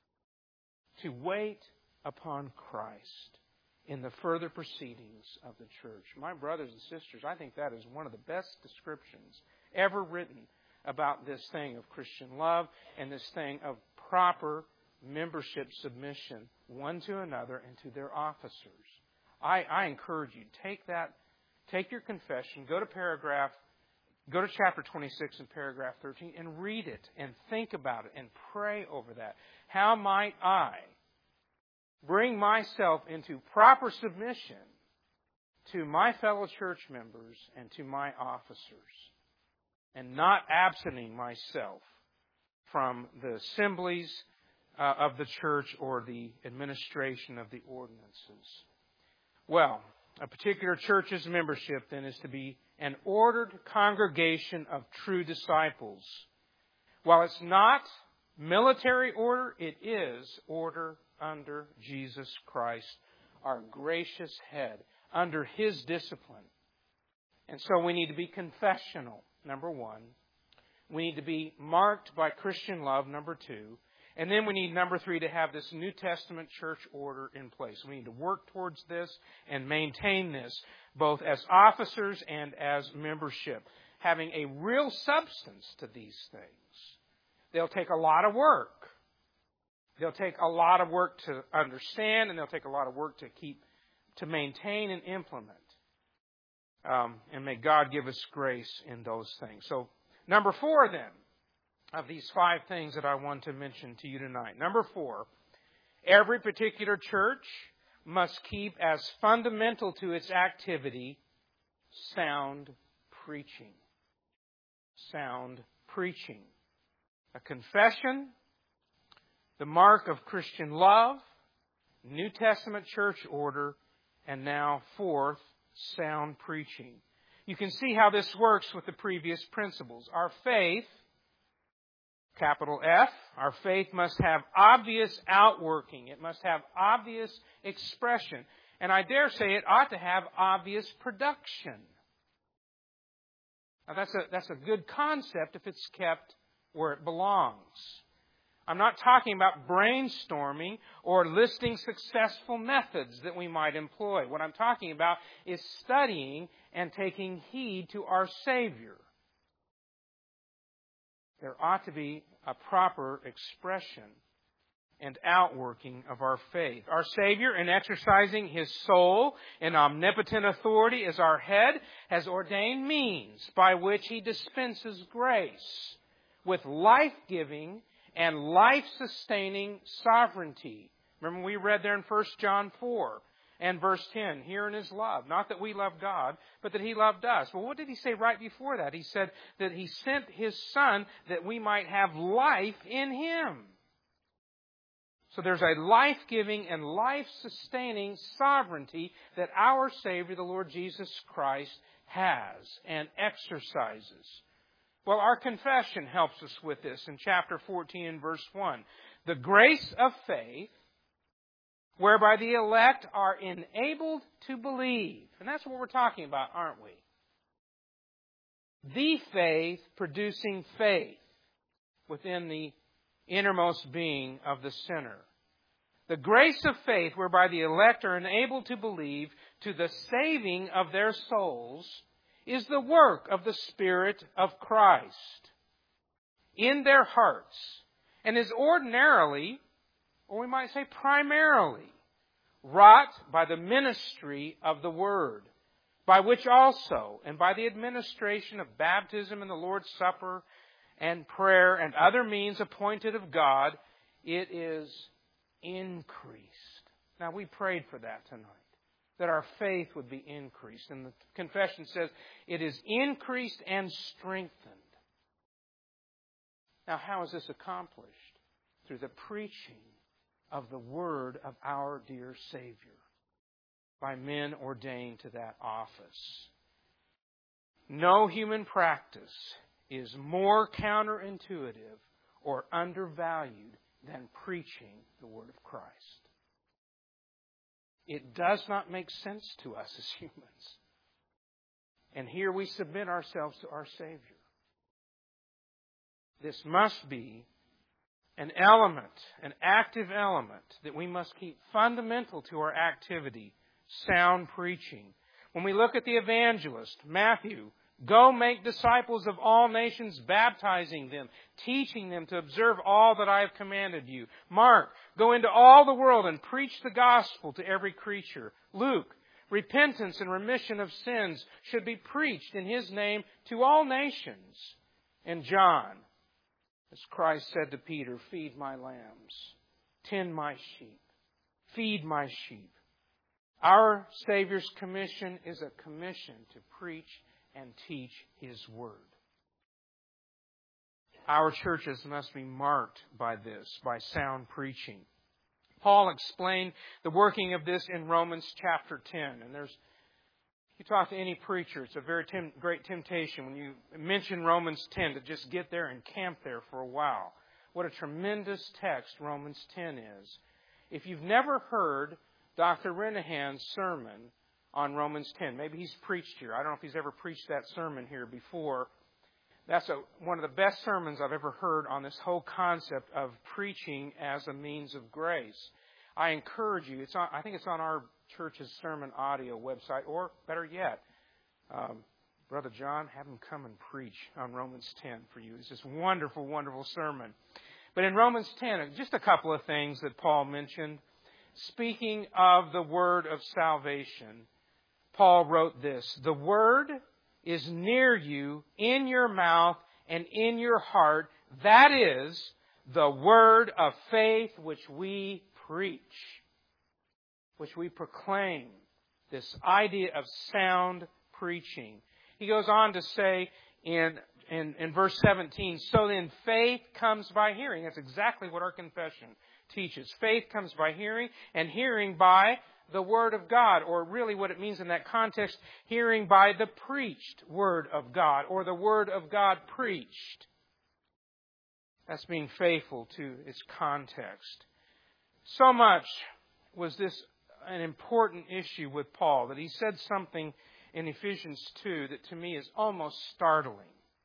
To wait upon Christ in the further proceedings of the church. My brothers and sisters, I think that is one of the best descriptions ever written about this thing of Christian love and this thing of proper membership submission one to another and to their officers. I, I encourage you, take that, take your confession, go to paragraph, go to chapter twenty-six and paragraph thirteen and read it and think about it and pray over that. How might I bring myself into proper submission to my fellow church members and to my officers, and not absenting myself from the assemblies uh, of the church or the administration of the ordinances? Well, a particular church's membership then is to be an ordered congregation of true disciples. While it's not military order, it is order under Jesus Christ, our gracious head, under His discipline. And so we need to be confessional, number one. We need to be marked by Christian love, number two. And then we need, number three, to have this New Testament church order in place. We need to work towards this and maintain this, both as officers and as membership, having a real substance to these things. They'll take a lot of work. They'll take a lot of work to understand, and they'll take a lot of work to keep, to maintain and implement. Um, and may God give us grace in those things. So, number four then, of these five things that I want to mention to you tonight. Number four, every particular church must keep as fundamental to its activity sound preaching. Sound preaching. A confession, the mark of Christian love, New Testament church order, and now fourth, sound preaching. You can see how this works with the previous principles. Our faith, capital F, our faith must have obvious outworking. It must have obvious expression. And I dare say it ought to have obvious production. Now that's a, that's a good concept if it's kept where it belongs. I'm not talking about brainstorming or listing successful methods that we might employ. What I'm talking about is studying and taking heed to our Savior. There ought to be a proper expression and outworking of our faith. Our Savior, in exercising His sole and omnipotent authority as our head, has ordained means by which He dispenses grace with life-giving and life-sustaining sovereignty. Remember we read there in First John four and verse ten, herein is love. Not that we love God, but that He loved us. Well, what did He say right before that? He said that He sent His Son that we might have life in Him. So there's a life-giving and life-sustaining sovereignty that our Savior, the Lord Jesus Christ, has and exercises. Well, our confession helps us with this in chapter fourteen and verse one. The grace of faith, whereby the elect are enabled to believe. And that's what we're talking about, aren't we? The faith producing faith within the innermost being of the sinner. The grace of faith, whereby the elect are enabled to believe to the saving of their souls, is the work of the Spirit of Christ in their hearts, and is ordinarily, or we might say primarily, wrought by the ministry of the Word, by which also, and by the administration of baptism and the Lord's Supper and prayer and other means appointed of God, it is increased. Now, we prayed for that tonight, that our faith would be increased. And the confession says it is increased and strengthened. Now, how is this accomplished? Through the preaching of the word of our dear Savior by men ordained to that office. No human practice is more counterintuitive or undervalued than preaching the word of Christ. It does not make sense to us as humans. And here we submit ourselves to our Savior. This must be an element, an active element that we must keep fundamental to our activity, sound preaching. When we look at the evangelist, Matthew, go make disciples of all nations, baptizing them, teaching them to observe all that I have commanded you. Mark, go into all the world and preach the gospel to every creature. Luke, repentance and remission of sins should be preached in His name to all nations. And John, as Christ said to Peter, feed my lambs, tend my sheep, feed my sheep. Our Savior's commission is a commission to preach and teach His Word. Our churches must be marked by this, by sound preaching. Paul explained the working of this in Romans chapter ten. And there's, you talk to any preacher, it's a very tem- great temptation when you mention Romans ten to just get there and camp there for a while. What a tremendous text Romans ten is. If you've never heard Doctor Renahan's sermon on Romans ten. Maybe he's preached here. I don't know if he's ever preached that sermon here before. That's a, one of the best sermons I've ever heard on this whole concept of preaching as a means of grace. I encourage you. It's on, I think it's on our church's sermon audio website, or better yet, um, Brother John, have him come and preach on Romans ten for you. It's this wonderful, wonderful sermon. But in Romans ten, just a couple of things that Paul mentioned. Speaking of the word of salvation, Paul wrote this, the word is near you, in your mouth and in your heart. That is the word of faith which we preach, which we proclaim. This idea of sound preaching. He goes on to say in, in, in verse seventeen, so then faith comes by hearing. That's exactly what our confession teaches. Faith comes by hearing, and hearing by the Word of God, or really what it means in that context, hearing by the preached Word of God, or the Word of God preached. That's being faithful to its context. So much was this an important issue with Paul that he said something in Ephesians two that to me is almost startling.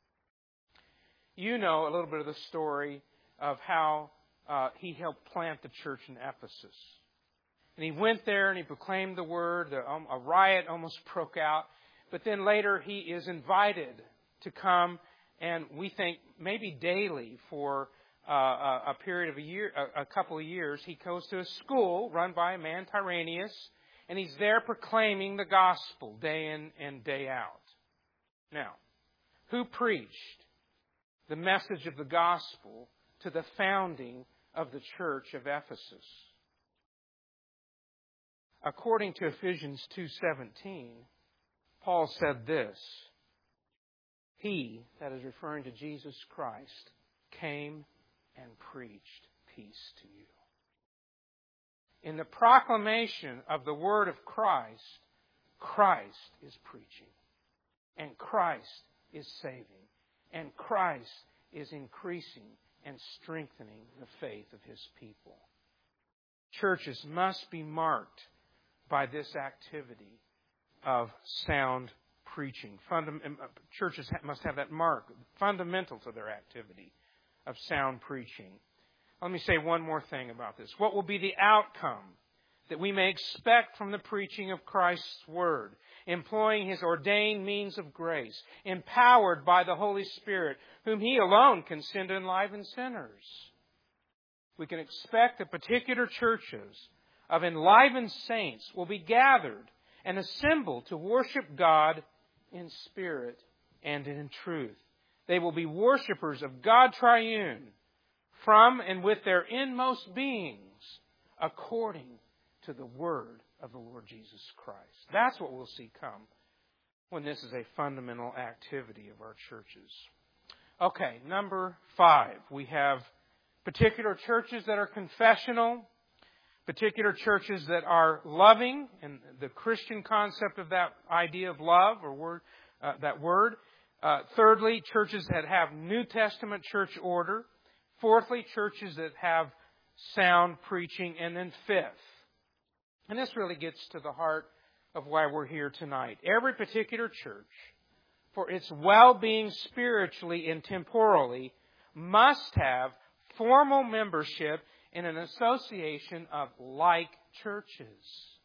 You know a little bit of the story of how uh, he helped plant the church in Ephesus. And he went there and he proclaimed the word. A riot almost broke out. But then later he is invited to come, and we think maybe daily for uh, a period of a year, a couple of years, he goes to a school run by a man, Tyrannus, and he's there proclaiming the gospel day in and day out. Now, who preached the message of the gospel to the founding of the church of Ephesus? According to Ephesians two seventeen, Paul said this, He, that is referring to Jesus Christ, came and preached peace to you. In the proclamation of the word of Christ, Christ is preaching, and Christ is saving, and Christ is increasing and strengthening the faith of His people. Churches must be marked by this activity of sound preaching. Fundam- churches must have that mark, fundamental to their activity of sound preaching. Let me say one more thing about this. What will be the outcome that we may expect from the preaching of Christ's Word, employing His ordained means of grace, empowered by the Holy Spirit, whom He alone can send to enliven sinners? We can expect that particular churches of enlivened saints will be gathered and assembled to worship God in spirit and in truth. They will be worshipers of God Triune from and with their inmost beings, according to the Word of the Lord Jesus Christ. That's what we'll see come when this is a fundamental activity of our churches. Okay, number five. We have particular churches that are confessional, particular churches that are loving, and the Christian concept of that idea of love, or word, uh, that word. Uh, thirdly, churches that have New Testament church order. Fourthly, churches that have sound preaching. And then fifth, and this really gets to the heart of why we're here tonight. Every particular church, for its well-being spiritually and temporally, must have formal membership in an association of like churches.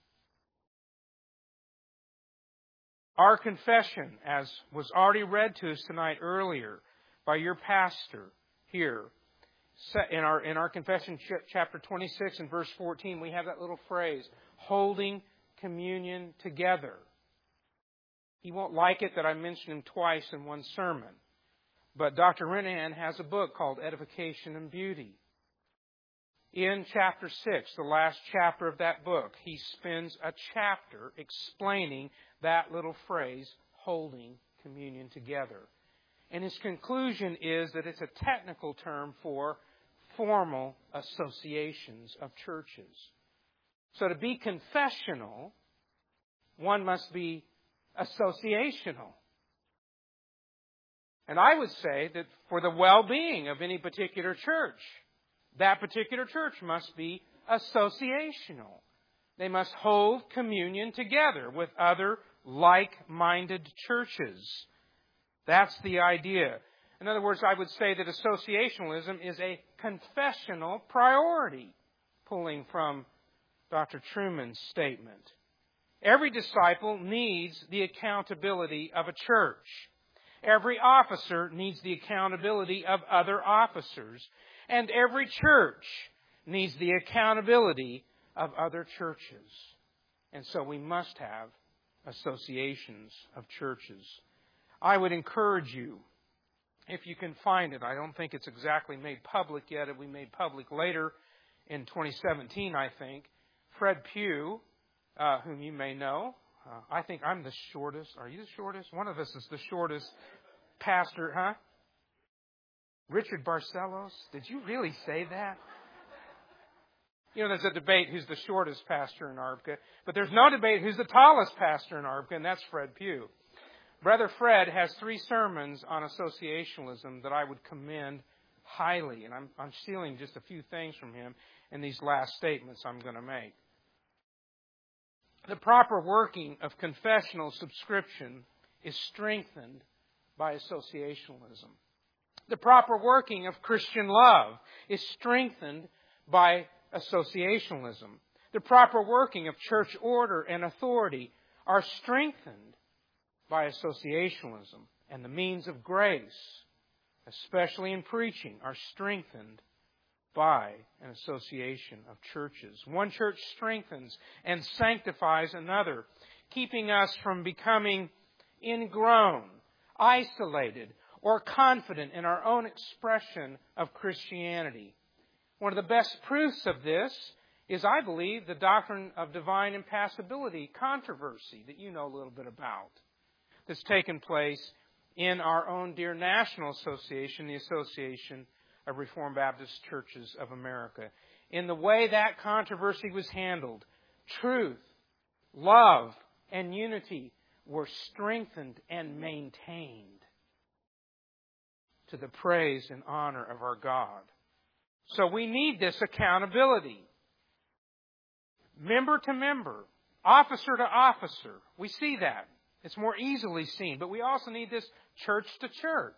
Our confession, as was already read to us tonight earlier by your pastor here, in our in our confession, chapter twenty-six and verse fourteen, we have that little phrase, holding communion together. He won't like it that I mention him twice in one sermon. But Doctor Renan has a book called Edification and Beauty. In chapter six, the last chapter of that book, he spends a chapter explaining that little phrase, holding communion together. And his conclusion is that it's a technical term for formal associations of churches. So to be confessional, one must be associational. And I would say that for the well-being of any particular church, that particular church must be associational. They must hold communion together with other like-minded churches. That's the idea. In other words, I would say that associationalism is a confessional priority, pulling from Doctor Truman's statement. Every disciple needs the accountability of a church. Every officer needs the accountability of other officers. And every church needs the accountability of other churches. And so we must have associations of churches. I would encourage you, if you can find it, I don't think it's exactly made public yet. It'll be made public later in twenty seventeen, I think. Fred Pugh, uh, whom you may know, uh, I think I'm the shortest. Are you the shortest? One of us is the shortest pastor, huh? Richard Barcelos? Did you really say that? You know, there's a debate who's the shortest pastor in Arbca, but there's no debate who's the tallest pastor in Arbca, and that's Fred Pugh. Brother Fred has three sermons on associationalism that I would commend highly, and I'm, I'm stealing just a few things from him in these last statements I'm going to make. The proper working of confessional subscription is strengthened by associationalism. The proper working of Christian love is strengthened by associationalism. The proper working of church order and authority are strengthened by associationalism. And the means of grace, especially in preaching, are strengthened by an association of churches. One church strengthens and sanctifies another, keeping us from becoming ingrown, isolated, or confident in our own expression of Christianity. One of the best proofs of this is, I believe, the doctrine of divine impassibility controversy that you know a little bit about, that's taken place in our own dear national association, the Association of Reformed Baptist Churches of America. In the way that controversy was handled, truth, love, and unity were strengthened and maintained to the praise and honor of our God. So we need this accountability. Member to member, officer to officer. We see that. It's more easily seen. But we also need this church to church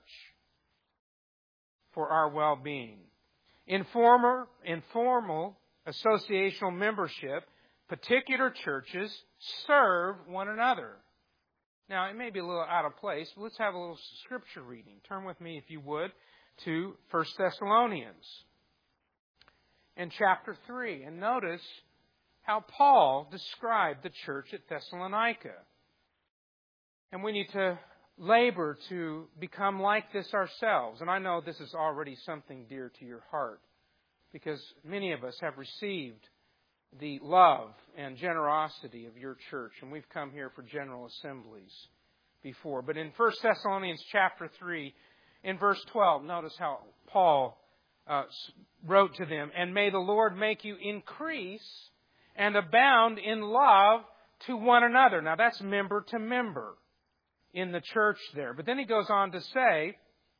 for our well-being. Informal, informal associational membership, particular churches serve one another. Now, it may be a little out of place, but let's have a little scripture reading. Turn with me, if you would, to First Thessalonians in chapter three. And notice how Paul described the church at Thessalonica. And we need to labor to become like this ourselves. And I know this is already something dear to your heart, because many of us have received the love and generosity of your church. And we've come here for general assemblies before. But in First Thessalonians chapter three, in verse twelve, notice how Paul uh, wrote to them, "And may the Lord make you increase and abound in love to one another." Now that's member to member in the church there. But then he goes on to say,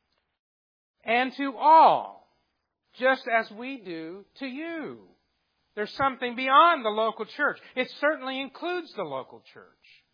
"And to all, just as we do to you." There's something beyond the local church. It certainly includes the local church.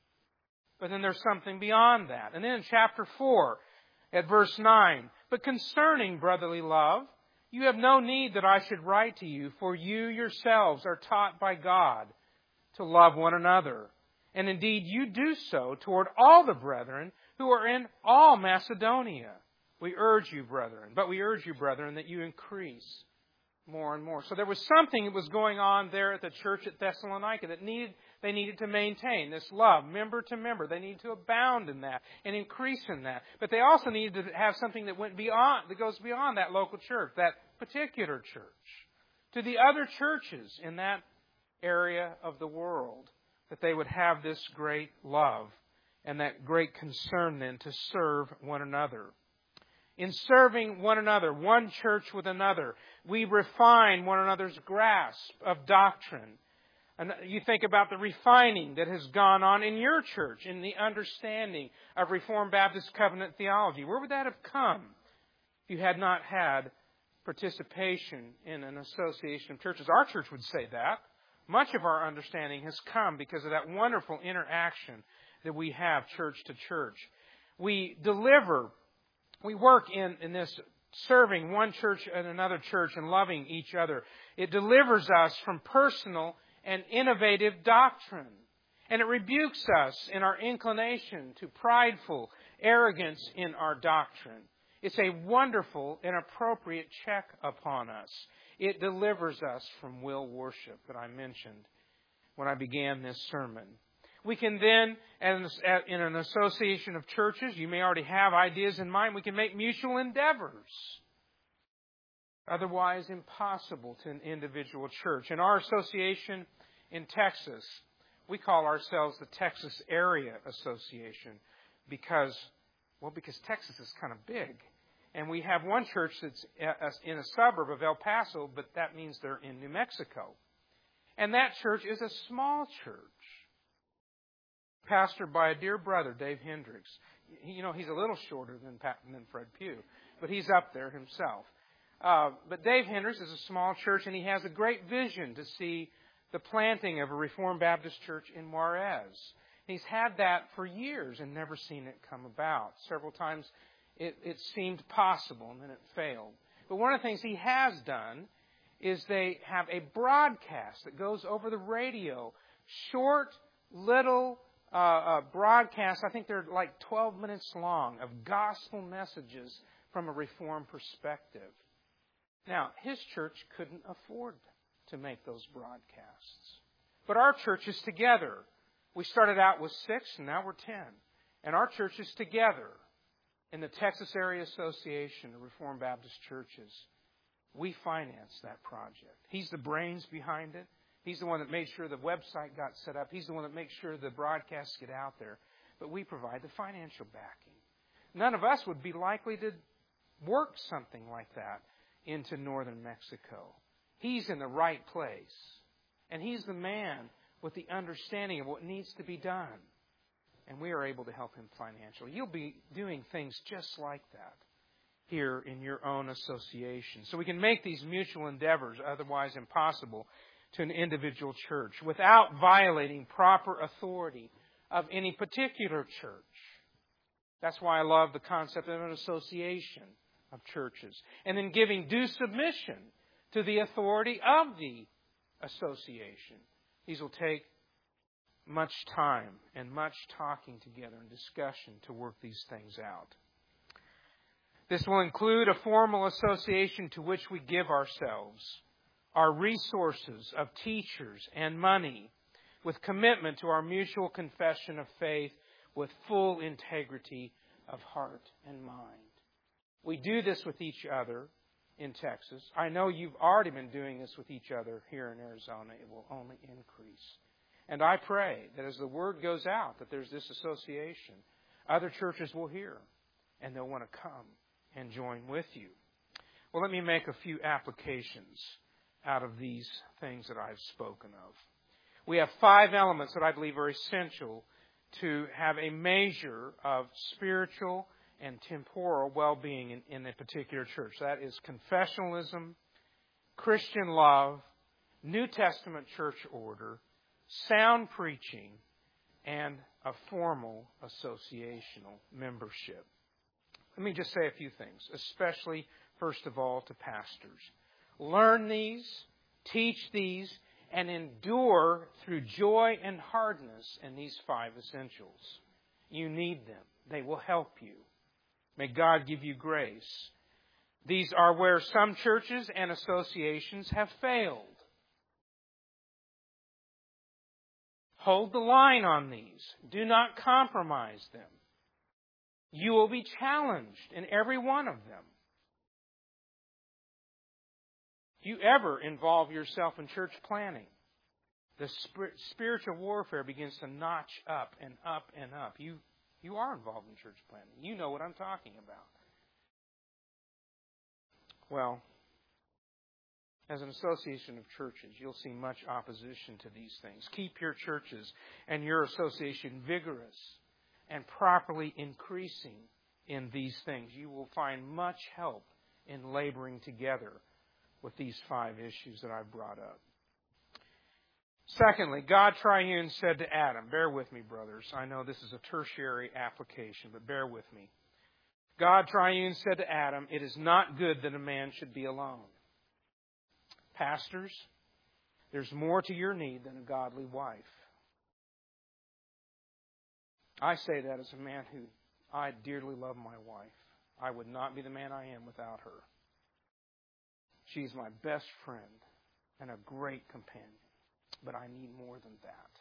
But then there's something beyond that. And then in chapter four, at verse nine, "But concerning brotherly love, you have no need that I should write to you, for you yourselves are taught by God to love one another. And indeed you do so toward all the brethren who are in all Macedonia. We urge you, brethren, but we urge you, brethren, that you increase more and more." So there was something that was going on there at the church at Thessalonica that needed they needed to maintain this love, member to member. They needed to abound in that and increase in that. But they also needed to have something that went beyond, that goes beyond that local church, that particular church, to the other churches in that area of the world, that they would have this great love and that great concern then to serve one another. In serving one another, one church with another, we refine one another's grasp of doctrine. And you think about the refining that has gone on in your church, in the understanding of Reformed Baptist covenant theology. Where would that have come if you had not had participation in an association of churches? Our church would say that. Much of our understanding has come because of that wonderful interaction that we have church to church. We deliver We work in, in this serving one church and another church and loving each other. It delivers us from personal and innovative doctrine. And it rebukes us in our inclination to prideful arrogance in our doctrine. It's a wonderful and appropriate check upon us. It delivers us from will worship that I mentioned when I began this sermon. We can then, in an association of churches, you may already have ideas in mind, we can make mutual endeavors. Otherwise impossible to an individual church. In our association in Texas, we call ourselves the Texas Area Association because, well, because Texas is kind of big. And we have one church that's in a suburb of El Paso, but that means they're in New Mexico. And that church is a small church, pastored by a dear brother, Dave Hendricks. You know, he's a little shorter than, than Fred Pugh, but he's up there himself. Uh, but Dave Hendricks is a small church, and he has a great vision to see the planting of a Reformed Baptist church in Juarez. He's had that for years and never seen it come about. Several times it, it seemed possible, and then it failed. But one of the things he has done is they have a broadcast that goes over the radio, short, little uh, uh, broadcasts. I think they're like twelve minutes long, of gospel messages from a Reformed perspective. Now, his church couldn't afford to make those broadcasts. But our church is together. We started out with six, and now we're ten. And our church is together in the Texas Area Association of Reformed Baptist Churches. We finance that project. He's the brains behind it. He's the one that made sure the website got set up. He's the one that makes sure the broadcasts get out there. But we provide the financial backing. None of us would be likely to work something like that into northern Mexico. He's in the right place. And he's the man with the understanding of what needs to be done. And we are able to help him financially. You'll be doing things just like that here in your own association. So we can make these mutual endeavors, otherwise impossible, to an individual church without violating proper authority of any particular church. That's why I love the concept of an association of churches. And then giving due submission to the authority of the association. These will take much time and much talking together and discussion to work these things out. This will include a formal association to which we give ourselves, our resources of teachers and money, with commitment to our mutual confession of faith, with full integrity of heart and mind. We do this with each other in Texas. I know you've already been doing this with each other here in Arizona. It will only increase. And I pray that as the word goes out that there's this association, other churches will hear and they'll want to come and join with you. Well, let me make a few applications out of these things that I've spoken of. We have five elements that I believe are essential to have a measure of spiritual and temporal well-being in, in a particular church. That is confessionalism, Christian love, New Testament church order, sound preaching, and a formal associational membership. Let me just say a few things, especially, first of all, to pastors. Learn these, teach these, and endure through joy and hardness in these five essentials. You need them. They will help you. May God give you grace. These are where some churches and associations have failed. Hold the line on these. Do not compromise them. You will be challenged in every one of them. If you ever involve yourself in church planning, the spir- spiritual warfare begins to notch up and up and up. You, you are involved in church planning. You know what I'm talking about. Well, as an association of churches, you'll see much opposition to these things. Keep your churches and your association vigorous and properly increasing in these things. You will find much help in laboring together with these five issues that I've brought up. Secondly, God Triune said to Adam, bear with me, brothers. I know this is a tertiary application, but bear with me. God Triune said to Adam, it is not good that a man should be alone. Pastors, there's more to your need than a godly wife. I say that as a man who, I dearly love my wife. I would not be the man I am without her. She's my best friend and a great companion. But I need more than that.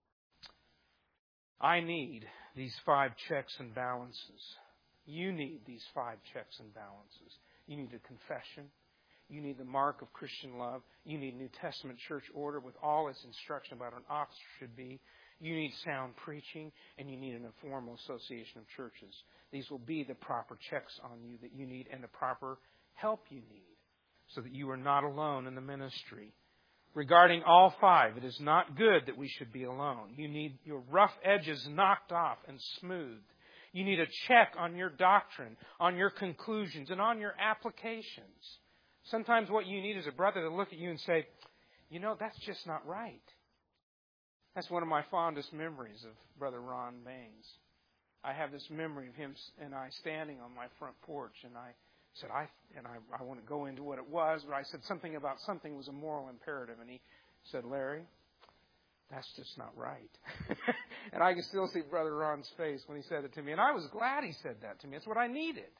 I need these five checks and balances. You need these five checks and balances. You need a confession. You need the mark of Christian love. You need New Testament church order with all its instruction about what an officer should be. You need sound preaching, and you need an informal association of churches. These will be the proper checks on you that you need and the proper help you need so that you are not alone in the ministry. Regarding all five, it is not good that we should be alone. You need your rough edges knocked off and smoothed. You need a check on your doctrine, on your conclusions, and on your applications. Sometimes what you need is a brother to look at you and say, you know, that's just not right. That's one of my fondest memories of Brother Ron Baines. I have this memory of him and I standing on my front porch, and I said, I and I, I want to go into what it was, but I said something about something was a moral imperative, and he said, Larry, that's just not right. And I can still see Brother Ron's face when he said it to me, and I was glad he said that to me. It's what I needed.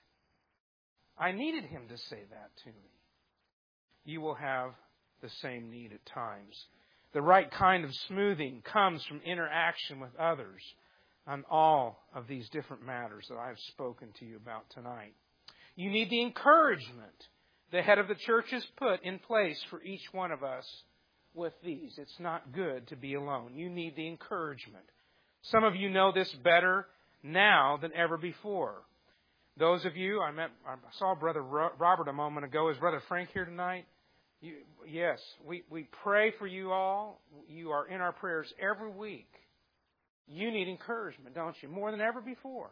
I needed him to say that to me. You will have the same need at times. The right kind of smoothing comes from interaction with others on all of these different matters that I've spoken to you about tonight. You need the encouragement the head of the church has put in place for each one of us with these. It's not good to be alone. You need the encouragement. Some of you know this better now than ever before. Those of you, I met, I saw Brother Robert a moment ago. Is Brother Frank here tonight? You, yes, we, we pray for you all. You are in our prayers every week. You need encouragement, don't you? More than ever before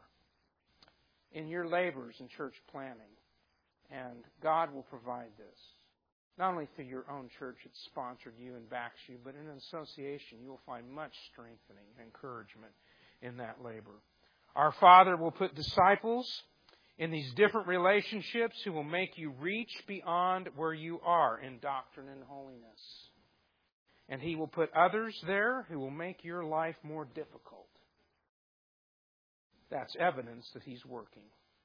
in your labors in church planning. And God will provide this. Not only through your own church that sponsored you and backs you, but in an association you will find much strengthening and encouragement in that labor. Our Father will put disciples in these different relationships who will make you reach beyond where you are in doctrine and holiness. And He will put others there who will make your life more difficult. That's evidence that He's working.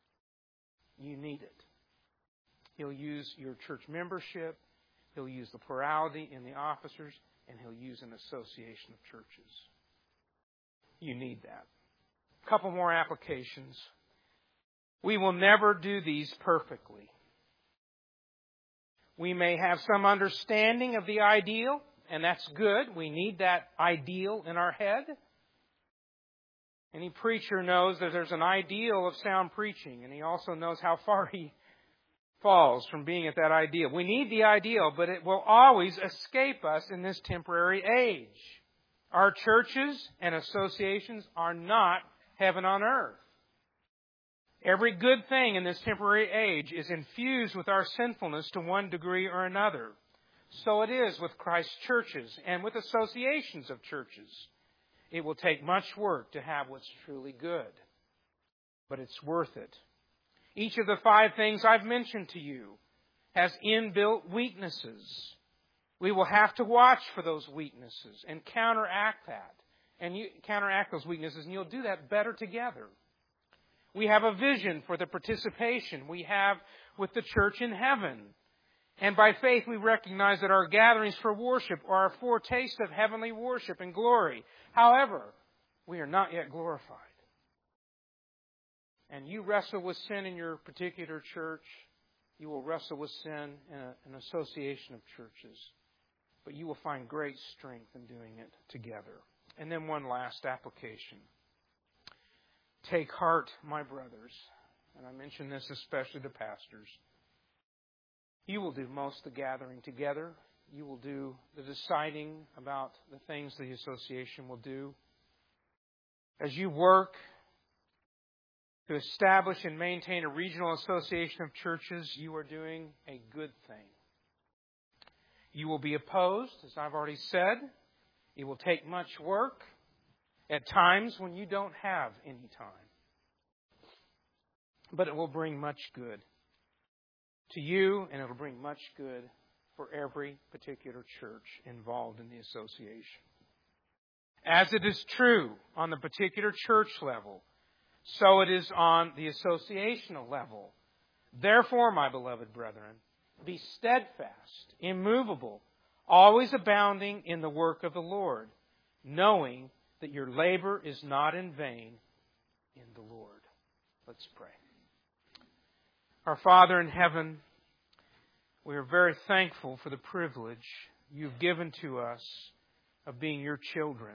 You need it. He'll use your church membership. He'll use the plurality in the officers. And He'll use an association of churches. You need that. A couple more applications. We will never do these perfectly. We may have some understanding of the ideal, and that's good. We need that ideal in our head. Any preacher knows that there's an ideal of sound preaching, and he also knows how far he falls from being at that ideal. We need the ideal, but it will always escape us in this temporary age. Our churches and associations are not heaven on earth. Every good thing in this temporary age is infused with our sinfulness to one degree or another. So it is with Christ's churches and with associations of churches. It will take much work to have what's truly good, but it's worth it. Each of the five things I've mentioned to you has inbuilt weaknesses. We will have to watch for those weaknesses and counteract that. And you counteract those weaknesses, and you'll do that better together. We have a vision for the participation we have with the church in heaven. And by faith we recognize that our gatherings for worship are a foretaste of heavenly worship and glory. However, we are not yet glorified. And you wrestle with sin in your particular church, you will wrestle with sin in a, an association of churches. But you will find great strength in doing it together. And then one last application. Take heart, my brothers. And I mention this especially to pastors. You will do most of the gathering together. You will do the deciding about the things the association will do. As you work to establish and maintain a regional association of churches, you are doing a good thing. You will be opposed, as I've already said. It will take much work at times when you don't have any time. But it will bring much good to you, and it will bring much good for every particular church involved in the association. As it is true on the particular church level, so it is on the associational level. Therefore, my beloved brethren, be steadfast, immovable, always abounding in the work of the Lord, knowing that your labor is not in vain in the Lord. Let's pray. Our Father in heaven, we are very thankful for the privilege you've given to us of being your children.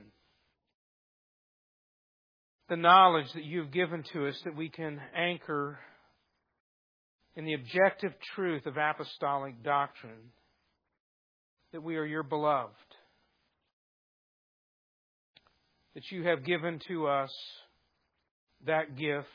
The knowledge that you've given to us that we can anchor in the objective truth of apostolic doctrine, that we are your beloved, that you have given to us that gift,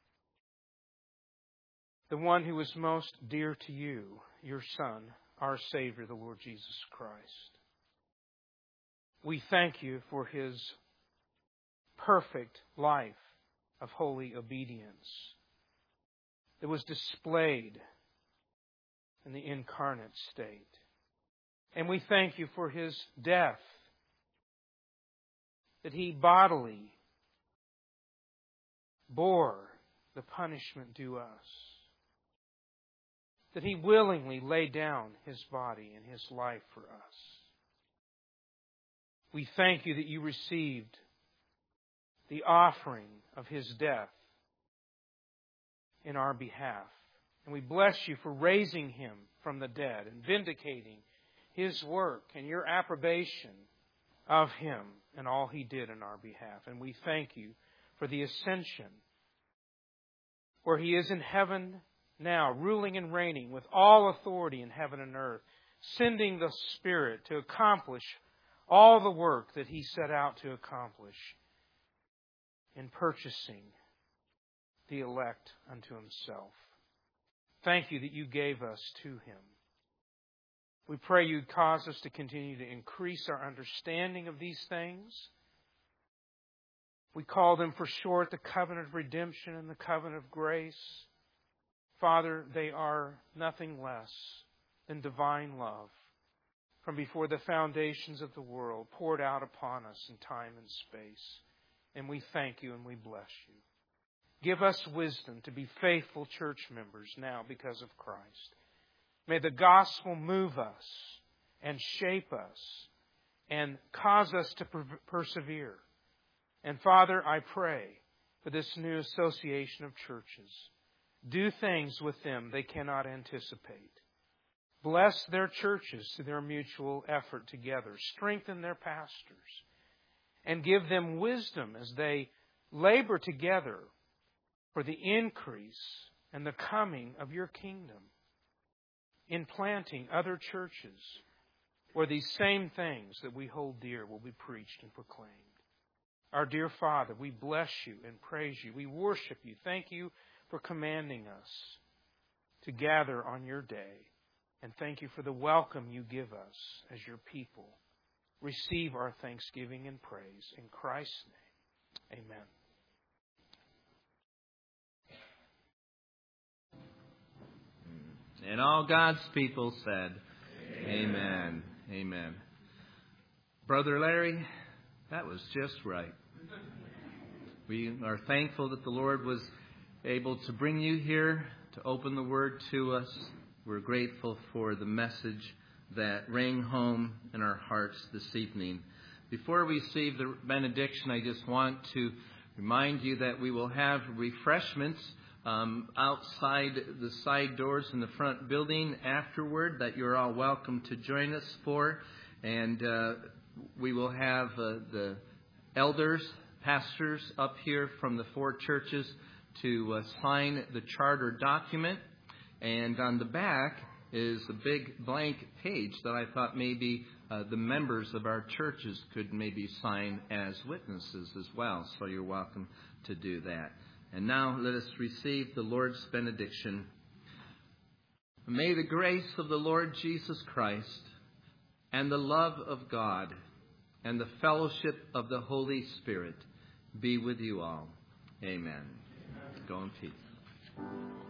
the one who is most dear to you, your Son, our Savior, the Lord Jesus Christ. We thank you for His perfect life of holy obedience that was displayed in the incarnate state. And we thank you for His death, that He bodily bore the punishment due us, that He willingly laid down His body and His life for us. We thank you that you received the offering of His death in our behalf. And we bless you for raising Him from the dead and vindicating His work and your approbation of Him and all He did in our behalf. And we thank you for the ascension, where He is in heaven now, ruling and reigning with all authority in heaven and earth, sending the Spirit to accomplish all the work that He set out to accomplish in purchasing the elect unto Himself. Thank you that you gave us to Him. We pray you'd cause us to continue to increase our understanding of these things. We call them for short the covenant of redemption and the covenant of grace. Father, they are nothing less than divine love from before the foundations of the world poured out upon us in time and space. And we thank you and we bless you. Give us wisdom to be faithful church members now because of Christ. May the gospel move us and shape us and cause us to per- persevere. And Father, I pray for this new association of churches. Do things with them they cannot anticipate. Bless their churches through their mutual effort together. Strengthen their pastors. And give them wisdom as they labor together for the increase and the coming of your kingdom, in planting other churches where these same things that we hold dear will be preached and proclaimed. Our dear Father, we bless you and praise you. We worship you. Thank you for commanding us to gather on your day. And thank you for the welcome you give us as your people. Receive our thanksgiving and praise. In Christ's name, amen. And all God's people said, Amen. Amen. Amen. Brother Larry, that was just right. We are thankful that the Lord was able to bring you here to open the Word to us. We're grateful for the message that rang home in our hearts this evening. Before we receive the benediction, I just want to remind you that we will have refreshments um, outside the side doors in the front building afterward that you're all welcome to join us for. And uh, we will have uh, the elders, pastors up here from the four churches to uh, sign the charter document. And on the back is a big blank page that I thought maybe uh, the members of our churches could maybe sign as witnesses as well. So you're welcome to do that. And now let us receive the Lord's benediction. May the grace of the Lord Jesus Christ and the love of God and the fellowship of the Holy Spirit be with you all. Amen. Amen. Go in peace.